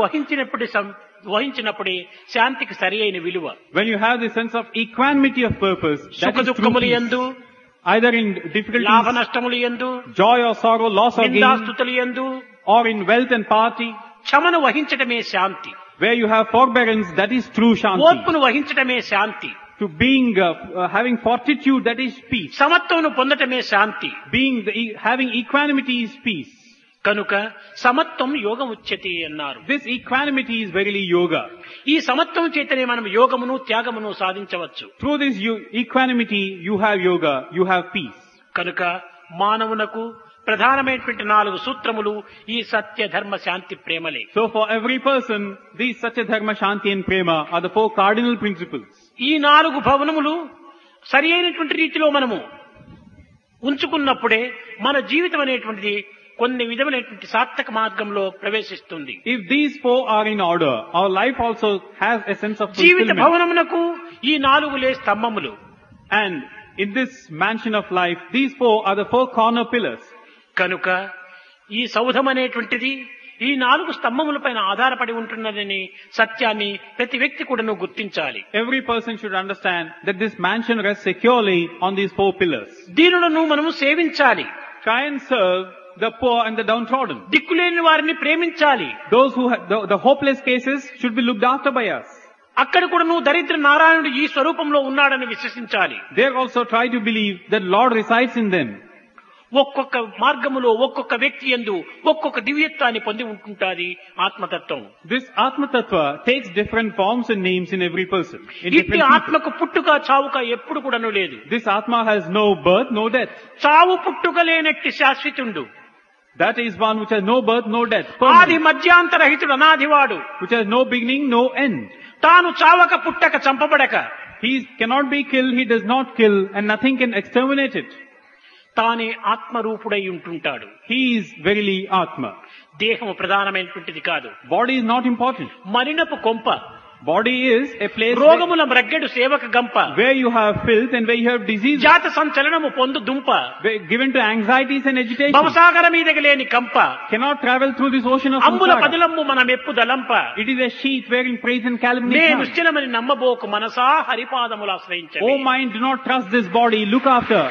వహించినప్పుడే శాంతికి సరి అయిన విలువ. When you have the sense of equanimity of purpose, that సుఖ is true దుఃఖములు peace. యందు, Either in లాభ difficulties, నష్టములు యందు, joy or sorrow, loss or gain, నిందాస్తుతులు యందు or in wealth and party, క్షమను వహించటమే Shanti. where you have forbearance, that is true Shanti. ఓర్పును వహించటమే శాంతి. To being, having fortitude, that is peace. సమత్వమును పొందటమే Shanti. Having equanimity is peace. కనుక సమత్వం యోగం ఉచ్యతే అన్నారు. This equanimity is verily yoga. ఈ సమత్వం చేతనే మనం యోగమును త్యాగమును సాధించవచ్చు. Through this equanimity, you have yoga, you have peace. కనుక మానవునకు ప్రధానమైనటువంటి 4 సూత్రములు ఈ సత్య ధర్మ శాంతి ప్రేమలే. So for every person, these Satya Dharma Shanti and Prema are the 4 cardinal principles. ఈ 4 భవనములు సరి అయినటువంటి రీతిలో మనము ఉంచుకున్నప్పుడే మన జీవితం అనేటువంటిది కొన్ని విధమైనటువంటి సార్థక మార్గంలో ప్రవేశిస్తుంది. If these 4 are in order, our life also has a sense of Jeevitha fulfillment. భవనమునకు ఈ 4 స్తంభములు. And in this mansion of life, these 4 are the 4 corner pillars. కనుక ఈ సౌధం అనేటువంటిది ఈ 4 స్తంభములపైన ఆధారపడి ఉంటున్నదని సత్యాన్ని ప్రతి వ్యక్తి కూడాను గుర్తించాలి. Every person should understand that this mansion rests securely on these 4 pillars. దీనులను మనము సేవించాలి. Try and serve the poor and the downtrodden. దిక్కులేని వారిని ప్రేమించాలి. Those who the hopeless cases should be looked after by us. అక్కడ కూడాను దరిద్ర నారాయణుడు ఈ స్వరూపంలో ఉన్నాడని విశ్వసించాలి. They also try to believe that Lord resides in them. ఒక్కొక్క మార్గములో ఒక్కొక్క వ్యక్తి యందు ఒక్కొక్క దివ్యత్వాన్ని పొంది ఉంటుంటాది ఆత్మతత్వం. This Atma Tattva takes different forms and names in every person. In ఇట్టి different people. ఆత్మకు పుట్టుక చావుక ఎప్పుడు కూడాను లేదు. This Atma has no birth, no death. చావు పుట్టుక లేనట్టి శాశ్వతుండు. That is one which has no birth, no death. ఆది Permanent. మధ్యాంతరహితుడు అనాదివాడు. Which has no beginning, no end. తాను చావక పుట్టక చంపబడక He cannot be killed, he does not kill, and nothing can exterminate it. తానే ఆత్మరూపుడై ఉంటుంటాడు. He is verily Atma. దేహము ప్రధానమైనటువంటిది కాదు. Body is not important. మలినపు కొంప, Body is a place రోగముల మ్రగ్గెడు సేవక గంప, where you have filth and where you have disease, జాత సంచలనము పొందు దుంప, given to anxieties and agitation. భవసాగర మీదకి లేని కంప, Cannot travel through this ocean of అంబుల samsara. పదిలమ్ము మన మెప్పు దలంప. It is a sheet wherein praise and calumny నే come. నిశ్చలమని నమ్మబోకు మనసా హరిపాదములు ఆశ్రయించండి. Oh mind, do not trust this body, look after.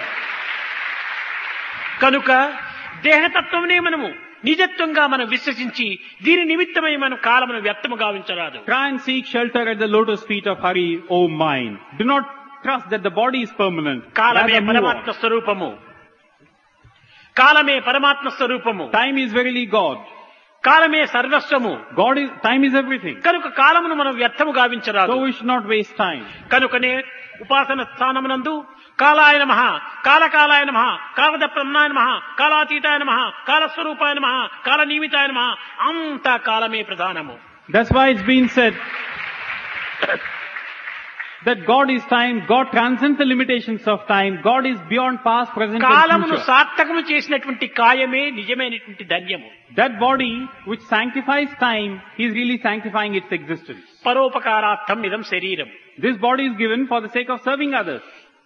కనుక దేహతత్వమునే మనము నిజత్వంగా మనం విశ్వసించి దీని నిమిత్తమై మనం కాలమును వ్యర్థము గావించరాదు. Try and seek shelter at the lotus feet of Hari, O mind. Do not trust that the body is permanent. కాలమే Rather move పరమాత్మ on. స్వరూపము. కాలమే పరమాత్మ స్వరూపము. Time is verily God. కాలమే సర్వస్వము. Time is everything. కనుక కాలమును మనం వ్యర్థము గావించరాదు. So we should not waste time. కనుకనే ఉపాసన స్థానమునందు కాలాయ నమః, కాలకాలాయ నమః, కాలదప్రమణాయ నమః, కాలాతీతాయ నమః, కాలస్వరూపాయ నమః, కాలనియమితాయ నమః, అంతా కాలమే ప్రధానము. That's why it's been said that God is time, God transcends the limitations of time, God is beyond past, present and కాలమును future. సార్థకము చేసినటువంటి కాయమే నిజమైనటువంటి ధన్యము. That body which sanctifies time is really sanctifying its existence. పరోపకారార్థం ఇదం శరీరం. This body is given for the sake of serving others.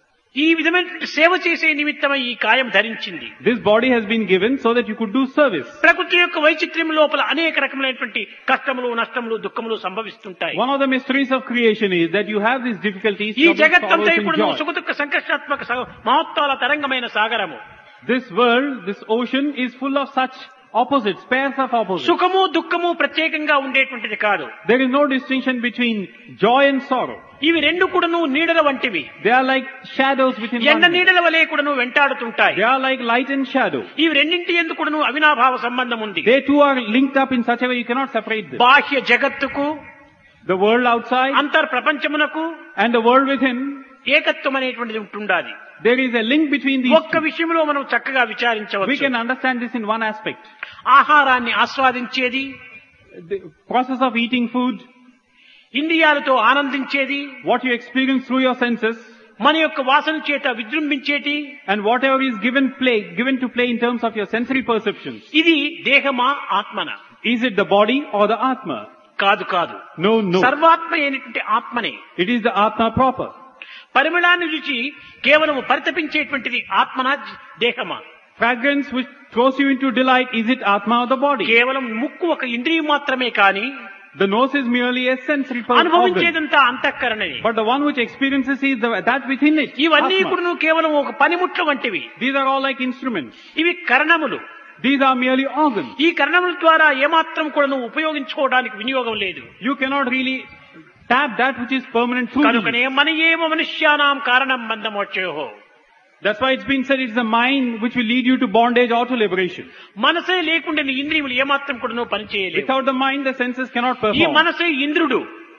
ఈ విధమైనటువంటి సేవ చేసే నిమిత్తమై ఈ కాయం ధరించింది. This body has been given so that you could do service. ప్రకృతి యొక్క వైచిత్ర్యం లోపల అనేక రకములైనటువంటి కష్టములు, నష్టములు, దుఃఖములు సంభవిస్తుంటాయి. One of the mysteries of creation is that you have these difficulties, ఈ troubles, జగత్తంతా sorrows and ఇప్పుడు joy. సుఖదుఃఖ సంకష్టాత్మక మహత్వాల తరంగమైన సాగరము. This world, this ocean is full of such opposites, pairs of opposites. సుఖము దుఃఖము ప్రత్యేకంగా ఉండేటువంటిది కాదు. There is no distinction between joy and sorrow. ఇవి రెండు కూడాను నీడల వంటివి. They are like shadows within ఎండ one. నీడల వలె కూడాను వెంటాడుతుంటాయి. They are like light and shadow. ఇవి రెండింటి యందు కూడాను అవినాభావ సంబంధం ఉంది. They too are linked up in such a way you cannot separate them. బాహ్య జగత్తుకు, The world outside అంతర్ ప్రపంచమునకు and the world within, ఏకత్వం అనేటువంటిది ఉంటుండాలి. there is a link between these ఒక్క two. విషయంలో మనం చక్కగా We విచారించవచ్చు. can understand this in one aspect. ఆహారాన్ని ఆస్వాదించేది, The process of eating food, ఇంద్రియాలతో ఆనందించేది, what you experience through your senses, మన యొక్క వాసన చేత విజృంభించేటి, and whatever is given to play in terms of your sensory perceptions. ఇది దేహమా ఆత్మన? Is it the body or the Atma? కాదు కాదు, No, no. సర్వాత్మ అయినటువంటి ఆత్మనే. It is the Atma proper. పరిమళాన్ని రుచి కేవలం పరితపించేటువంటిది ఆత్మనా దేహమా? Fragrance which throws you into delight, is it Atma or the body? కేవలం ముక్కు ఒక ఇంద్రియం మాత్రమే కాని The nose is merely a sensory organ. అనుభవించేదంతా అంతఃకరణని. But the one which experiences is that within it. ఇవన్నీ Atma. కూడా కేవలం ఒక పనిముట్ల వంటివి. These are all like instruments. ఇవి కరణములు. These are merely organs. ఈ కరణముల ద్వారా ఏమాత్రం కూడా నువ్వు ఉపయోగించుకోవడానికి వినియోగం లేదు. You cannot really tap that which is permanent through కనుకనే these. మన ఏవ మనుష్యానాం కారణం బంధమోక్షయోః. That's why it's been said it's the mind which will lead you to bondage or to liberation. మనసే లేకుండా నీ ఇంద్రియములు ఏమాత్రం కూడా నువ్వు పని చేయలేవు. Without the mind, the senses cannot ఈ perform. మనసే ఇంద్రుడు.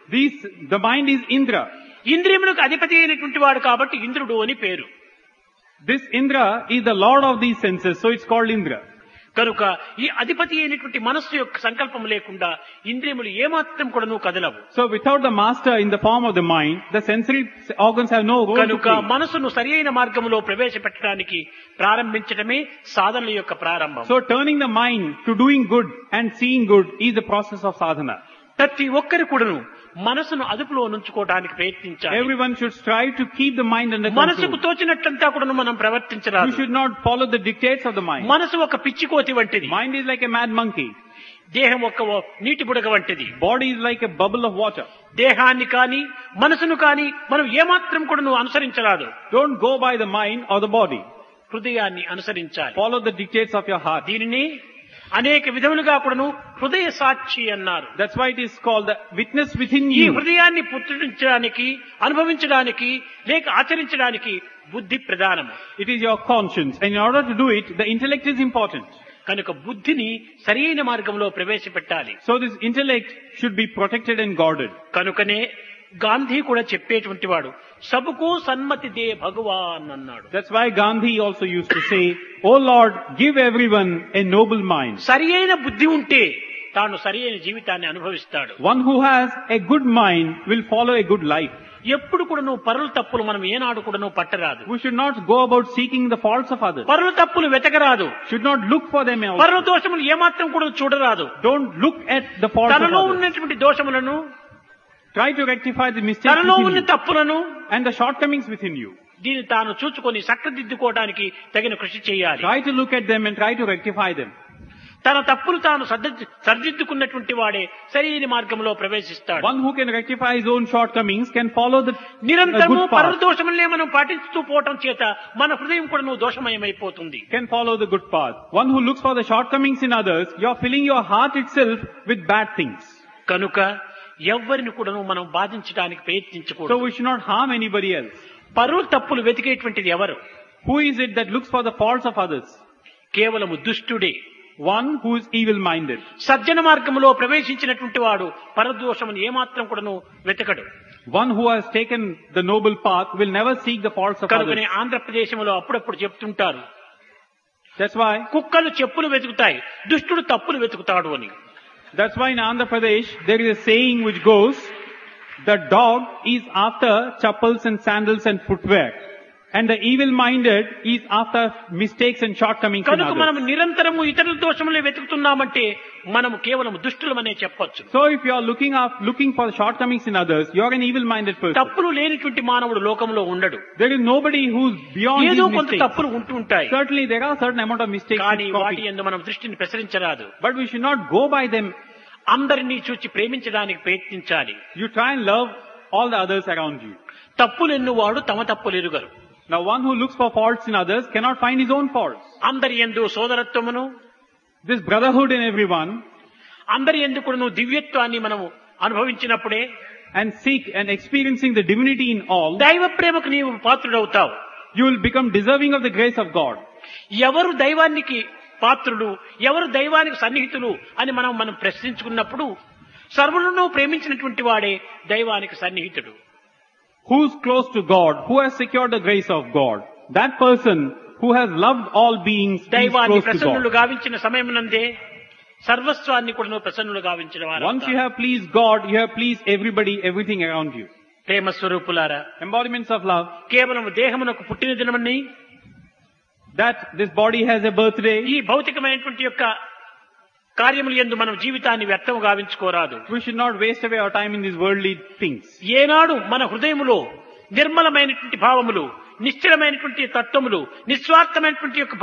The mind is Indra. ఇంద్రియములకు అధిపతి అయినటువంటి వాడు కాబట్టి ఇంద్రుడు అని పేరు. This Indra is the lord of these senses, so it's called Indra. కనుక ఈ అధిపతి అయినటువంటి మనస్సు యొక్క సంకల్పం లేకుండా ఇంద్రియములు ఏమాత్రం కూడా నువ్వు కదలవు. So without the master in the form of the mind, the sensory organs have no role to కనుక play. మనసును సరియైన మార్గంలో ప్రవేశపెట్టడానికి ప్రారంభించడమే సాధనల యొక్క ప్రారంభం. So turning the mind to doing good and seeing good is the process of sadhana. ప్రతి ఒక్కరు కూడాను మనసును అదుపులో ఉంచుకోవడానికి ప్రయత్నించాలి. Everyone should strive to keep the mind under మనసుకు control. తోచినట్లంతా కూడా మనం You ప్రవర్తించరాదు. should not follow the dictates of the mind. మనసు ఒక పిచ్చికోతి వంటిది. Mind is like a mad monkey. దేహం ఒక నీటి బుడగ వంటిది. Body is like a bubble of water. దేహాన్ని కాని మనసును కాని మనం ఏమాత్రం కూడా నువ్వు అనుసరించరాదు. Don't go by the mind or the body. హృదయాన్ని అనుసరించాలి. Follow the dictates of your heart. దీనిని అనేక విధములుగా కూడాను హృదయ సాక్షి అన్నారు. That's why it is called the witness within ఈ you. హృదయాన్ని పుట్టించడానికి, అనుభవించడానికి, లేక ఆచరించడానికి బుద్ధి ప్రధానము. It is your conscience, and in order to do it, the intellect is important. కనుక బుద్ధిని సరైన మార్గంలో ప్రవేశపెట్టాలి. So this intellect should be protected and guarded. కనుకనే గాంధీ కూడా చెప్పేటువంటి వాడు సబుకు సన్మతి దే భగవాన్ అన్నాడు. That's why Gandhi also used to say, "Oh Lord, give everyone a noble mind." సరి అయిన బుద్ధి ఉంటే తాను సరి అయిన జీవితాన్ని అనుభవిస్తాడు. One who has a good mind will follow a good life. ఎప్పుడు కూడా నువ్వు పరుల తప్పులు మనం ఏనాడు కూడా నువ్వు పట్టరాదు. We should not go about seeking the faults of others. పరుల తప్పులు వెతకరాదు. Should not look for them also. పరుల దోషములు ఏమాత్రం కూడా చూడరాదు. Don't look at the faults of తనలో others. ఉన్నటువంటి దోషములను, Try to rectify the mistakes తనలో within ఉన్న you తప్పులను and the shortcomings within you. దీన్ని తాను చూచుకొని చక్కదిద్దుకోవడానికి తగిన కృషి చేయాలి. Try to look at them and try to rectify them. తన తప్పులు తాను సరిదిద్దుకున్నటువంటి వాడే సరైన మార్గంలో ప్రవేశిస్తాడు. One who can rectify his own shortcomings can follow the నిరంతరము good పరుల path. దోషములనే మనం పాటిస్తూ పోవటం చేత మన హృదయం కూడా నువ్వు దోషమయమైపోతుంది. Can follow the good path. One who looks for the shortcomings in others, you are filling your heart itself with bad things. కనుక ఎవ్వరిని కూడా మనం బాధించడానికి So ప్రయత్నించకూడదు. we should not harm anybody else. పరుల తప్పులు వెతికేటువంటిది ఎవరు? Who is it that looks for the faults of others? కేవలము దుష్టుడే. One who is evil-minded. సజ్జన మార్గంలో ప్రవేశించినటువంటి వాడు పరదోషమును ఏమాత్రం కూడాను వెతకడు. One who has taken the noble path will never seek the faults of కనుకనే others. ఆంధ్రప్రదేశంలో అప్పుడప్పుడు చెప్తుంటారు, That's why కుక్కలు చెప్పులు వెతుకుతాయి, దుష్టుడు తప్పులు వెతుకుతాడు అని. That's why in Andhra Pradesh there is a saying which goes, the dog is after chappals and sandals and footwear, and the evil-minded is after mistakes and shortcomings in కనుక మనం others. నిరంతరము ఇతరుల దోషములే వెతుకుతున్నామంటే మనము కేవలం దుష్టులమనే చెప్పొచ్చు. So if you are looking for the shortcomings in others, you are an evil-minded person. తప్పులు లేనిటువంటి మానవుడు లోకంలో ఉండడు. There is nobody who's beyond ఏదో his కొంత mistakes. తప్పులు ఉంటూ ఉంటాయి. Certainly there are certain amount of mistakes కానీ which వాటి copy. యందు మనం దృష్టిని ప్రసరించరాదు. But we should not go by them. అందరినీ చూచి ప్రేమించడానికి ప్రయత్నించాలి. You try and love all the others around you. తప్పులెన్నువాడు తమ తప్పులు ఎరుగరు. Now one who looks for faults in others cannot find his own faults. అందరి యందు సోదరత్వమును, This brotherhood in everyone, అందరి యందు కూడా నువ్వు దివ్యత్వాన్ని మనము అనుభవించినప్పుడే and seek and experiencing the divinity in all, దైవ ప్రేమకు నీవు పాత్రుడవుతావు. you will become deserving of the grace of God. ఎవరు దైవానికి పాత్రులు, ఎవరు దైవానికి సన్నిహితులు అని మనం ప్రశ్నించుకున్నప్పుడు సర్వులను ప్రేమించినటువంటి వాడే దైవానికి సన్నిహితుడు. Who's close to God, who has secured the grace of God, that person who has loved all beings is దైవాన్ని close to ప్రసన్నులు God. గావించిన సమయమునందే సర్వస్వాన్ని కూడా ప్రసన్నులు గావించిన Once you వారు. have pleased God, you have pleased everybody, everything around you. ప్రేమ స్వరూపులారా, Embodiments of love, కేవలం దేహమునకు పుట్టిన దినమని that this body has a birthday. ఈ భౌతికమైనటువంటి యొక్క కార్యములు యందు మనం జీవితాన్ని వ్యర్థం గావించుకోరాదు. We should not waste away our time in these worldly things. ఏనాడు మన హృదయములో నిర్మలమైనటువంటి భావములు, నిశ్చలమైనటువంటి తత్వములు, నిస్వార్థమైనటువంటి యొక్క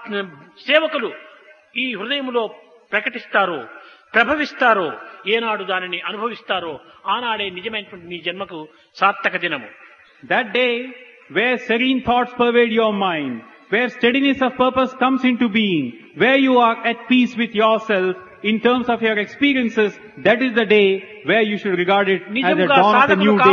సేవకులు ఈ హృదయములో ప్రకటిస్తారో, ప్రభవిస్తారో, ఏనాడు దానిని అనుభవిస్తారో ఆనాడే నిజమైనటువంటి నీ జన్మకు సార్థక దినము. That day where serene thoughts pervade your mind, where steadiness of purpose comes into being, where you are at peace with yourself in terms of your experiences, that is the day where you should regard it as a నిజంగా dawn of a సాధకులు new day.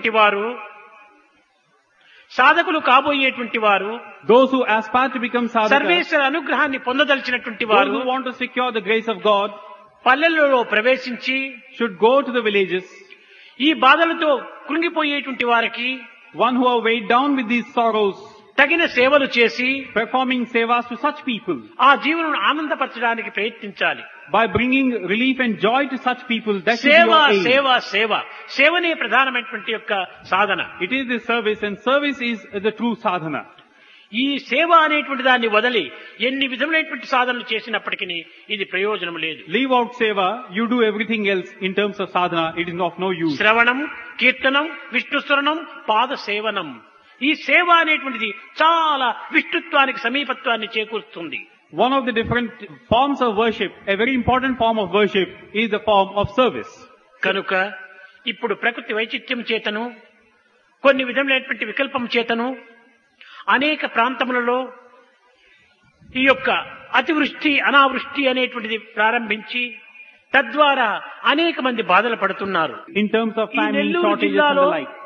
కాబోయేటువంటి వారు Those who aspire to become sadhakas, సర్వేశ్వర అనుగ్రహాన్ని పొందదలిచినటువంటి those వారు who want to secure the grace of God, పల్లెలలో ప్రవేశించి should go to the villages. ఈ బాధలతో కృంగిపోయేటువంటి వారికి One who are weighed down with these sorrows, తగిన సేవలు చేసి performing sevas to such people, ఆ జీవనను ఆనందపరచడానికి ప్రయత్నించాలి. by bringing relief and joy to such people, that is సేవ your aim. సేవ సేవ సేవనే ప్రధానమైనటువంటి యొక్క సాధన. It is the service, and service is the true sadhana. ఈ సేవ అనేటువంటి దాన్ని వదిలి ఎన్ని విధములైనటువంటి సాధనలు చేసినప్పటికీ ఇది ప్రయోజనం లేదు. Leave out seva, you do everything else in terms of sadhana, it is of no use. శ్రవణం, కీర్తనం, విష్ణుస్మరణం, పాద సేవనం, ఈ సేవ అనేటువంటిది చాలా విష్ణుత్వానికి సమీపత్వాన్ని చేకూరుస్తుంది. One of the different forms of worship, a very important form of worship, is the form of service. కనుక ఇప్పుడు ప్రకృతి వైచిత్యం చేతను, కొన్ని విధములైనటువంటి వికల్పం చేతను అనేక ప్రాంతములలో ఈ యొక్క అతివృష్టి అనావృష్టి అనేటువంటిది ప్రారంభించి తద్వారా అనేక మంది బాధలు పడుతున్నారు. in terms of ఈ famine, నెల్లూరు shortages and జిల్లాలో the like.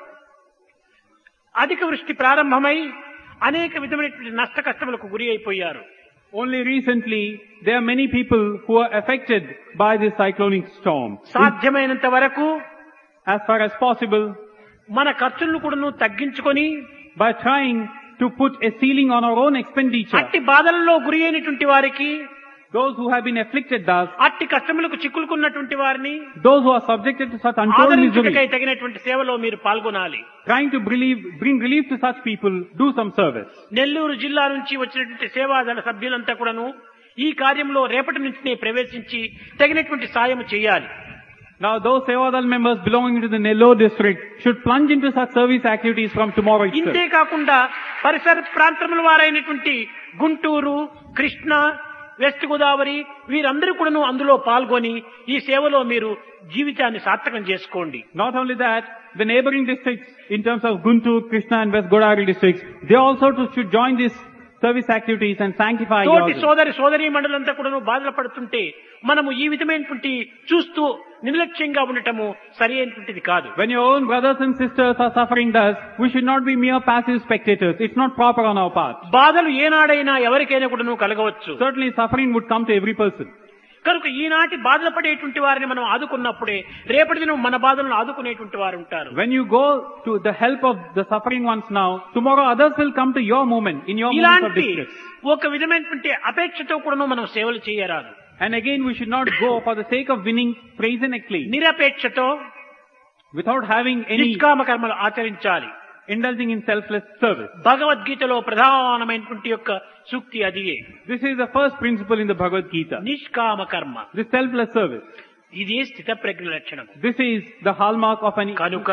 అధిక వృష్టి ప్రారంభమై అనేక విధమైనటువంటి నష్ట కష్టములకు గురి అయిపోయారు. Only recently, there are many people who are affected by this cyclonic storm. సాధ్యమైనంత వరకు As far as possible, మన ఖర్చులను కూడాను తగ్గించుకొని by trying to put a ceiling on our own expenditure, అట్టి బాధలలో గురి అయినటువంటి వారికి, those who have been afflicted thus, అట్టి కష్టములకు చిక్కులుకున్నటువంటి వారిని those who are subjected to such untold ఆదరించుటకై misery, తగినటువంటి సేవలో మీరు పాల్గొనాలి. trying to bring relief to such people, do some service. Nellore జిల్లా నుంచి వచ్చినటువంటి సేవాదళ సభ్యులంతా కూడాను ఈ కార్యంలో రేపటి నుంచి ప్రవేశించి తగినటువంటి సాయం చేయాలి. Now those Sevadal members belonging to the Nellore district should plunge into such service activities from tomorrow itself. ఇంతే కాకుండా పరిసర ప్రాంతముల వారైనటువంటి గుంటూరు, కృష్ణ, వెస్ట్ గోదావరి వీరందరూ కూడాను అందులో పాల్గొని ఈ సేవలో మీరు జీవితాన్ని సార్థకం చేసుకోండి. Not only that, the neighboring districts in terms of Guntur, Krishna and West Godavari districts, they also should join these service activities and sanctify తోటి yourselves. సోదరి మండలంతా కూడాను బాధలు పడుతుంటే మనము ఈ విధమైనటువంటి చూస్తూ నిర్లక్ష్యంగా ఉండటము సరి అయినటువంటిది కాదు. When your own brothers and sisters are suffering thus, we should not be mere passive spectators. It's not proper on our part. బాధలు ఏనాడైనా ఎవరికైనా కూడాను కలగవచ్చు. Certainly suffering would come to every person. కనుక ఈనాటి బాధలు పడేటువంటి వారిని మనం ఆదుకున్నప్పుడే రేపటి దినం మన బాధలను ఆదుకునేటువంటి వారు ఉంటారు. When you go to the help of the suffering ones now, tomorrow others will come to your moment, in your moment of ఇలాంటి distress. ఒక విధమైనటువంటి అపేక్షతో కూడాను మనం సేవలు చేయరాదు. And again, we should not go for the sake of winning praise and acclaim, నిరపేక్షతో without having any నిష్కామ కర్మలు ఆచరించాలి. indulging in selfless service. భగవద్గీతలో ప్రధానమైనటువంటి యొక్క సూక్తి అదియే. This is the first principle in the Bhagavad Gita. నిష్కామ కర్మ This selfless service. ఇది స్థిత ప్రజ్ఞ లక్షణం. This is the hallmark of an కనుక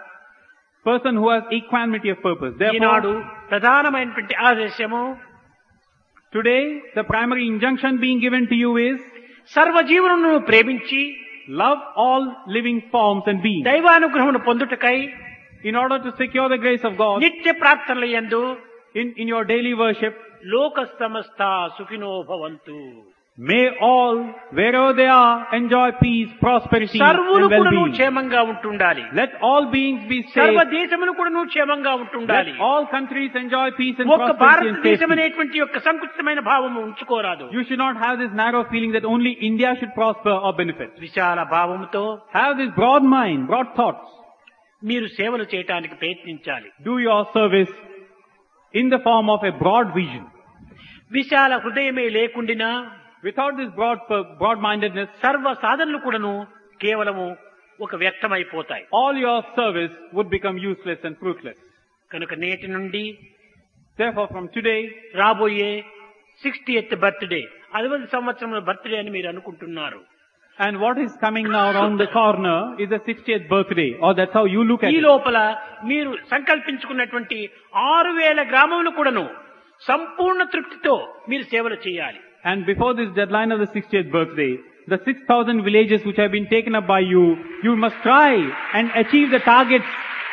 person who has equanimity of purpose. Eenadu Therefore, ప్రధానమైనటువంటి ఆదేశము today the primary injunction being given to you is సర్వజీవులను ప్రేమించి love all living forms and beings. దైవానుగ్రహమును పొందుటకై In order to secure the grace of God, నిత్య ప్రార్థనల యందు in your daily worship, లోక సమస్త సుఖినో భవంతు. may all, wherever they are, enjoy peace, prosperity సర్వులు and కూడాను well-being. క్షేమంగా ఉంటుండాలి. Let all beings be సర్వ safe. దేశములు కూడాను క్షేమంగా ఉంటుండాలి. Let all countries enjoy peace and ఒక్క prosperity and భారతదేశం safety. అనేటువంటి యొక్క సంకుచితమైన భావము ఉంచుకోరాదు. You should not have this narrow feeling that only India should prosper or benefit. Vishala భావముతో Have this broad mind, broad thoughts. మీరు సేవలు చేయటానికి ప్రయత్నించాలి. Do your service in the form of a broad vision. విశాల హృదయమే లేకుండినా Without this broad-mindedness, సర్వ సాధనలు కూడాను కేవలము ఒక వ్యక్తమైపోతాయి. all your service would become useless and fruitless. కనుక నేటి నుండి Therefore, from today, రాబోయే 60th బర్త్డే 60 సంవత్సరముల బర్త్డే అని మీరు అనుకుంటున్నారు. and what is coming now around the corner is the 60th birthday, or that's how you look at ఈ it. లోపల మీరు సంకల్పించుకున్నటువంటి 6000 గ్రామములు కూడాను సంపూర్ణ తృప్తితో మీరు సేవలు చేయాలి. And before this deadline of the 60th birthday, the 6,000 villages which have been taken up by you, you must try and achieve the targets.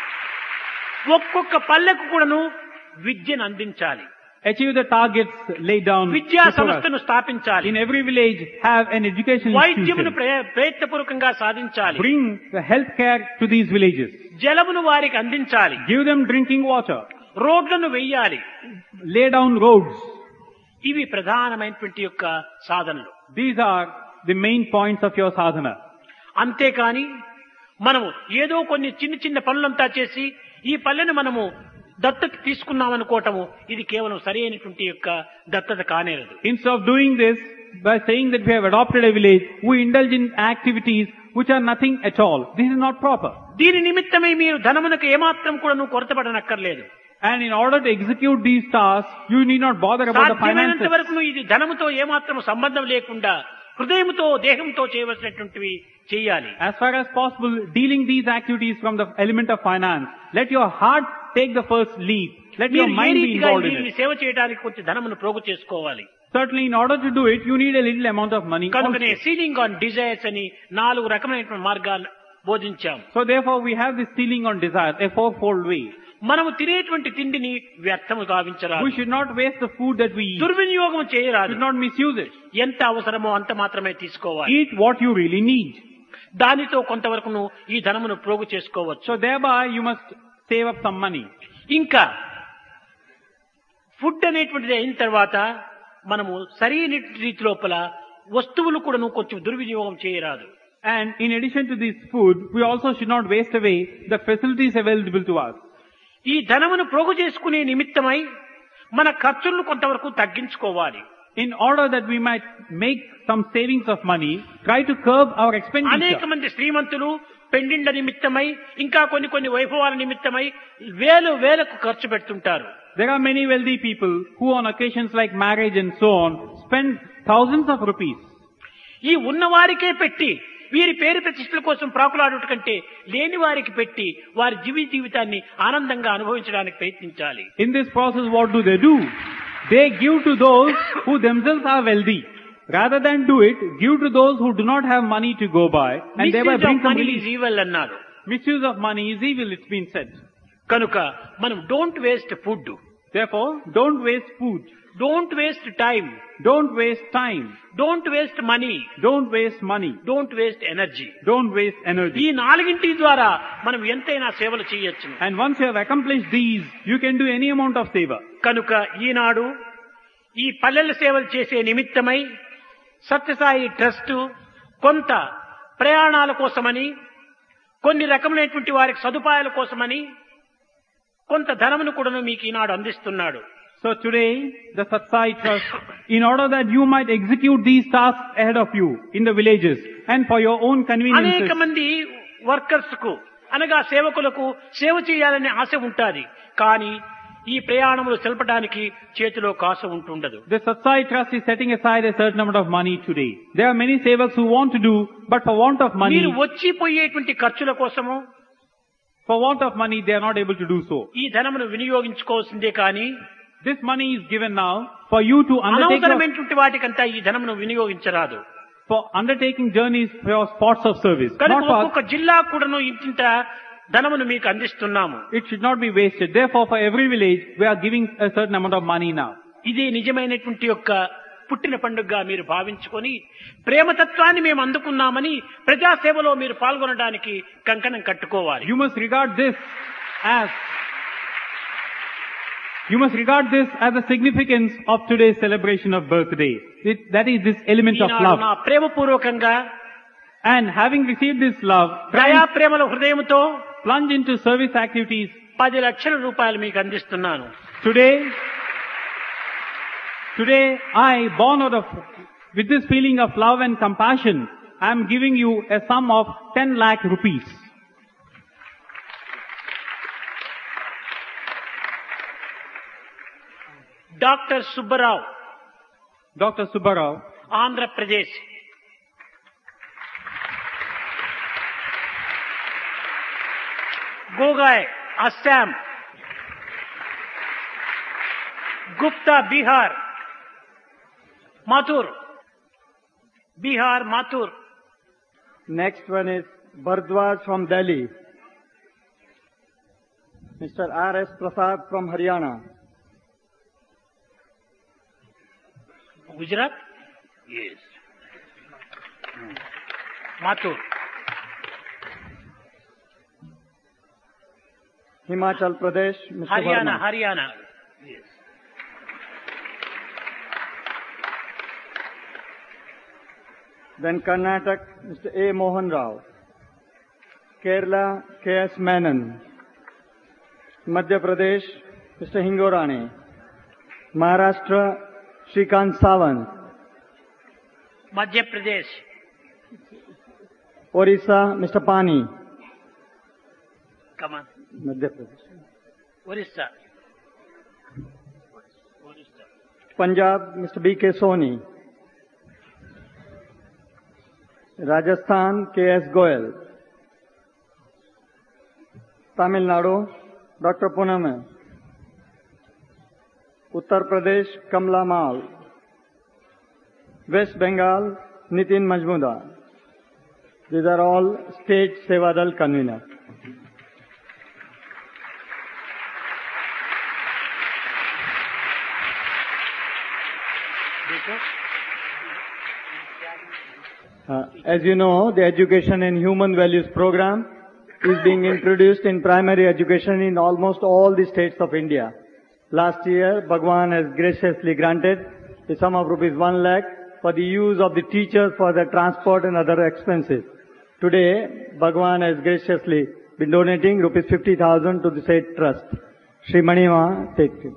ఒక్కొక్క పల్లెకు కూడాను విద్యను అందించాలి. Achieve the targets laid down విద్యా before us. సంస్థను స్థాపించాలి. In every village, have an education వైద్యమును institution. ప్రయత్నపూర్వకంగా సాధించాలి. Bring the health care to these villages. జలమును వారికి అందించాలి. Give them drinking water. రోడ్లను వెయ్యాలి. Lay down roads. ఇవి ప్రధానమైనటువంటి యొక్క సాధనలు. These are the main points of your sadhana. అంతేకాని మనము ఏదో కొన్ని చిన్న చిన్న పనులంతా చేసి ఈ పల్లెను మనము దత్తత తీసుకున్నామనుకోవటము ఇది కేవలం సరి అయినటువంటి యొక్క దత్తత కానేరదు. Instead of doing this, by saying that we have adopted a village, we indulge in activities which are nothing at all. This is not proper. దీని నిమిత్తమై మీరు ధనమునకు ఏమాత్రం కూడా నువ్వు కొరతపడనక్కర్లేదు. And in order to execute these tasks, you need not bother about the సాధ్యమైనంత finances. వరకు నువ్వు ఇది ధనముతో ఏమాత్రం సంబంధం లేకుండా హృదయముతో దేహంతో చేయవలసినటువంటివి చేయాలి. As far as possible, dealing these activities from the element of finance. Let your heart take the first lead. Let your మీరు ఏ mind be రీతిగా involved in దీనిని it. సేవ చేయడానికి కొంచెం ధనమును ప్రోగు చేసుకోవాలి. Certainly, in order to do it, you need a little amount of money కనుకనే also. సీలింగ్ ఆన్ డిజైర్స్ అని 4 రకమైనటువంటి మార్గాలు బోధించాం. So therefore, we have this ceiling on desires, a fourfold way. మనము తినేటువంటి తిండిని వ్యర్థము గావించరాదు. We should not waste the food that we eat. దుర్వినియోగం చేయరాదు. Should not misuse it. ఎంత అవసరమో అంత మాత్రమే తీసుకోవాలి. Eat what you really need. దానితో కొంతవరకును ఈ ధనమును ప్రోగు చేసుకోవచ్చు. So thereby you must save up some money. ఇంకా ఫుడ్ అనేటువంటిది అయిన తర్వాత మనము సరైన రీతి లోపల వస్తువులు కూడాను కొంచెం దుర్వినియోగం చేయరాదు. And in addition to this food, we also should not waste away the facilities available to us. ఈ ధనమును ప్రోగు చేసుకునే నిమిత్తమై మన ఖర్చులను కొంతవరకు తగ్గించుకోవాలి. In order that we might make some savings of money, try to curb our expenditure. అనేక మంది శ్రీమంతులు పెండిండ్ల నిమిత్తమై ఇంకా కొన్ని వైభవాల నిమిత్తమై వేలకు ఖర్చు పెడుతుంటారు. There are many wealthy people who on occasions like marriage and so on spend thousands of rupees. ఈ ఉన్నవారికే పెట్టి వీరి పేరు ప్రతిష్టల కోసం ప్రాకులాడుట కంటే లేని వారికి పెట్టి వారి జీవితాన్ని ఆనందంగా అనుభవించడానికి ప్రయత్నించాలి. In this process, what do? They give to those who themselves are wealthy. Rather than do it, give to those who do not have money to go by, and thereby bring some relief. అన్నారు. Misuse of money is evil, it's been said. కనుక మనం don't waste food. Therefore, don't waste food. Don't waste time. Don't waste time. Don't waste money. Don't waste money. Don't waste energy. Don't waste energy. ఈ నాలుగింటి ద్వారా మనం ఎంతైనా సేవలు చేయొచ్చు. And once you have accomplished these, you can do any amount of favor. కనుక ఈనాడు ఈ పల్లెల సేవలు చేసే నిమిత్తమై సత్యసాయి ట్రస్ట్ కొంత ప్రయాణాల కోసమని కొన్ని రకమైనటువంటి వారికి సదుపాయాల కోసమని కొంత ధనమును కూడా మీకు ఈనాడు అందిస్తున్నాడు. So today, the Satsai Trust, in order that you might execute these tasks ahead of you in the villages and for your own conveniences. అనేక మంది వర్కర్స్ కు అనగా సేవకులకు సేవ చేయాలనే ఆశ ఉంటాది. కానీ ఈ ప్రయాణములు సెలపడానికి చేతిలో కాసు ఉంటుండదు. The Satsai Trust is setting aside a certain amount of money today. There are many sevaks who want to do, but for want of money. మీరు వచ్చిపోయేటువంటి ఖర్చుల కోసము For want of money, they are not able to do so. ఈ ధనమును వినియోగించుకోవాల్సిందే కానీ This money is given now for you to undertake అనవసరమైనటువంటి వాటికంతా ఈ ధనమును వినియోగించరాదు. for undertaking journeys for your spots of service. కనుక Not for, ఒక్కొక్క జిల్లా కూడాను ఇంత ధనమును మీకు అందిస్తున్నాము. it should not be wasted. Therefore, for every village, we are giving a certain amount of money now. ఇది నిజమైనటువంటి యొక్క పుట్టిన పండుగగా మీరు భావించుకొని ప్రేమతత్వాన్ని మేము అందుకున్నామని ప్రజాసేవలో మీరు పాల్గొనడానికి కంకణం కట్టుకోవాలి. You must regard this as the significance of today's celebration of birthday. That is this element of Eenadu love. నా ప్రేమపూర్వకంగా And having received this love, దయా ప్రేమల హృదయంతో plunge into service activities. 10 లక్షల రూపాయలు మీకు అందిస్తున్నాను. Today, with this feeling of love and compassion, I am giving you a sum of 10 lakh rupees. Doctor Subbarao, Dr. Subbarao, Andhra Pradesh. Gogoi, Assam. Gupta, Bihar. Mathur, Bihar, Mathur. Next one is Bhardwaj from Delhi. Mr. R.S. Prasad from Haryana. Gujarat. Yes. Mathur. Himachal Pradesh, Mr. Haryana, Verma. Haryana. Yes. Then Karnataka, Mr. A. Mohan Rao. Kerala, K.S. Menon. Madhya Pradesh, Mr. Hingorani. Maharashtra, Shrikant Sawant. Madhya Pradesh. Orissa, Mr. Pani. Come on. Madhya Pradesh. Orissa. Punjab, Mr. B.K. Soni. Rajasthan, K.S. Goyal. Tamil Nadu, Dr. Poonam. Uttar Pradesh, Kamla Mal. West Bengal, Nitin Majmudar. These are all state Sevadal conveners. As you know, the Education and Human Values program is being introduced in primary education in almost all the states of India. Last year, Bhagwan has graciously granted the sum of rupees 1 lakh for the use of the teachers for their transport and other expenses. Today, Bhagwan has graciously been donating rupees 50,000 to the said trust. Shri Manima, take it.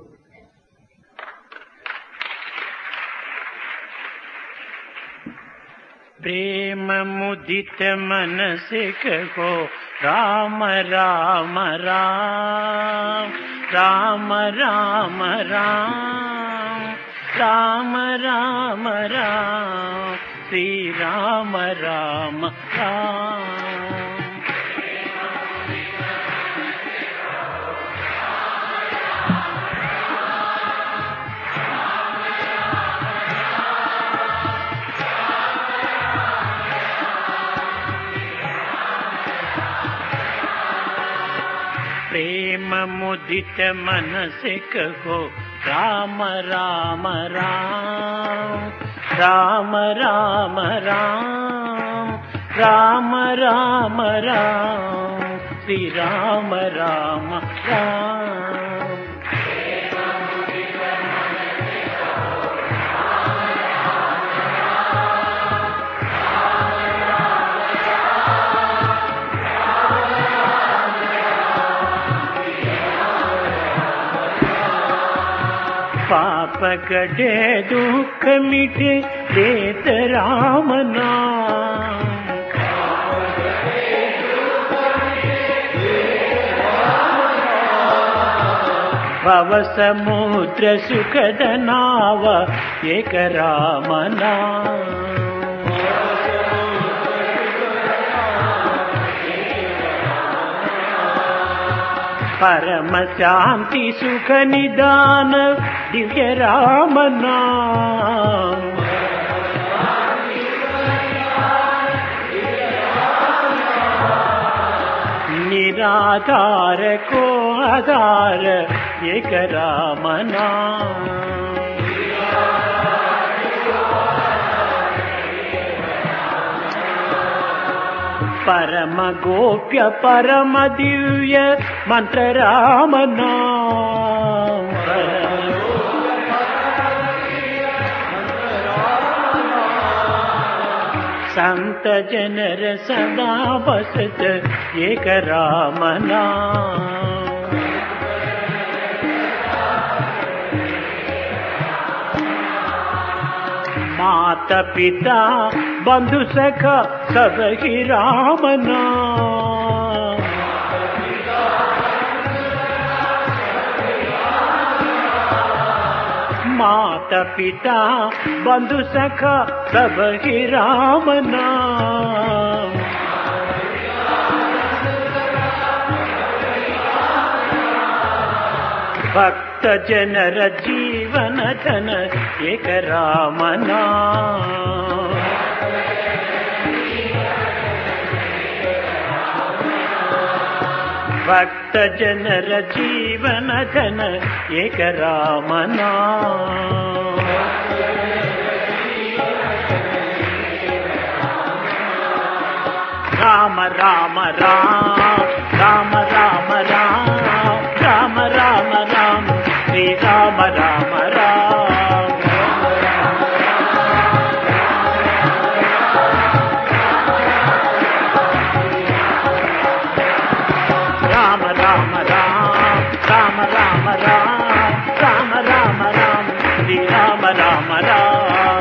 प्रेम मुदित मन से कहो राम राम राम राम राम राम राम राम राम श्री राम राम राम प्रेम मुदित मन से कहो राम राम राम राम राम राम राम राम राम श्री राम राम राम पाप कटे दुख मिटे देत राम नाम भव समुद्र सुखद नाव एक राम नाम परम शांति सुख निदान दिव्य राम नाम निराधार को आधार एक राम नाम परम गोप्य परम दिव्य मंत्र राम नाम संत जनर सदा बसत एक राम नाम माता पिता बंधु सखा सब ही राम नाम माता पिता बंधु सखा सब ही राम नाम भक्त जनर जीवन धन एक राम नाम भक्त जनर जीवन धन एक राम नाम राम राम राम राम राम राम राम राम राम श्री राम राम राम राम राम राम राम राम राम राम राम राम श्री राम राम राम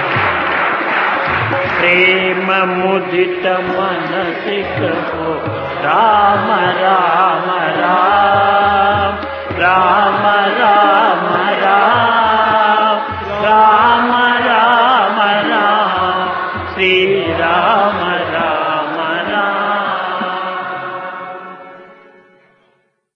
प्रेम मुदित मन से कहो రామ రామ రామ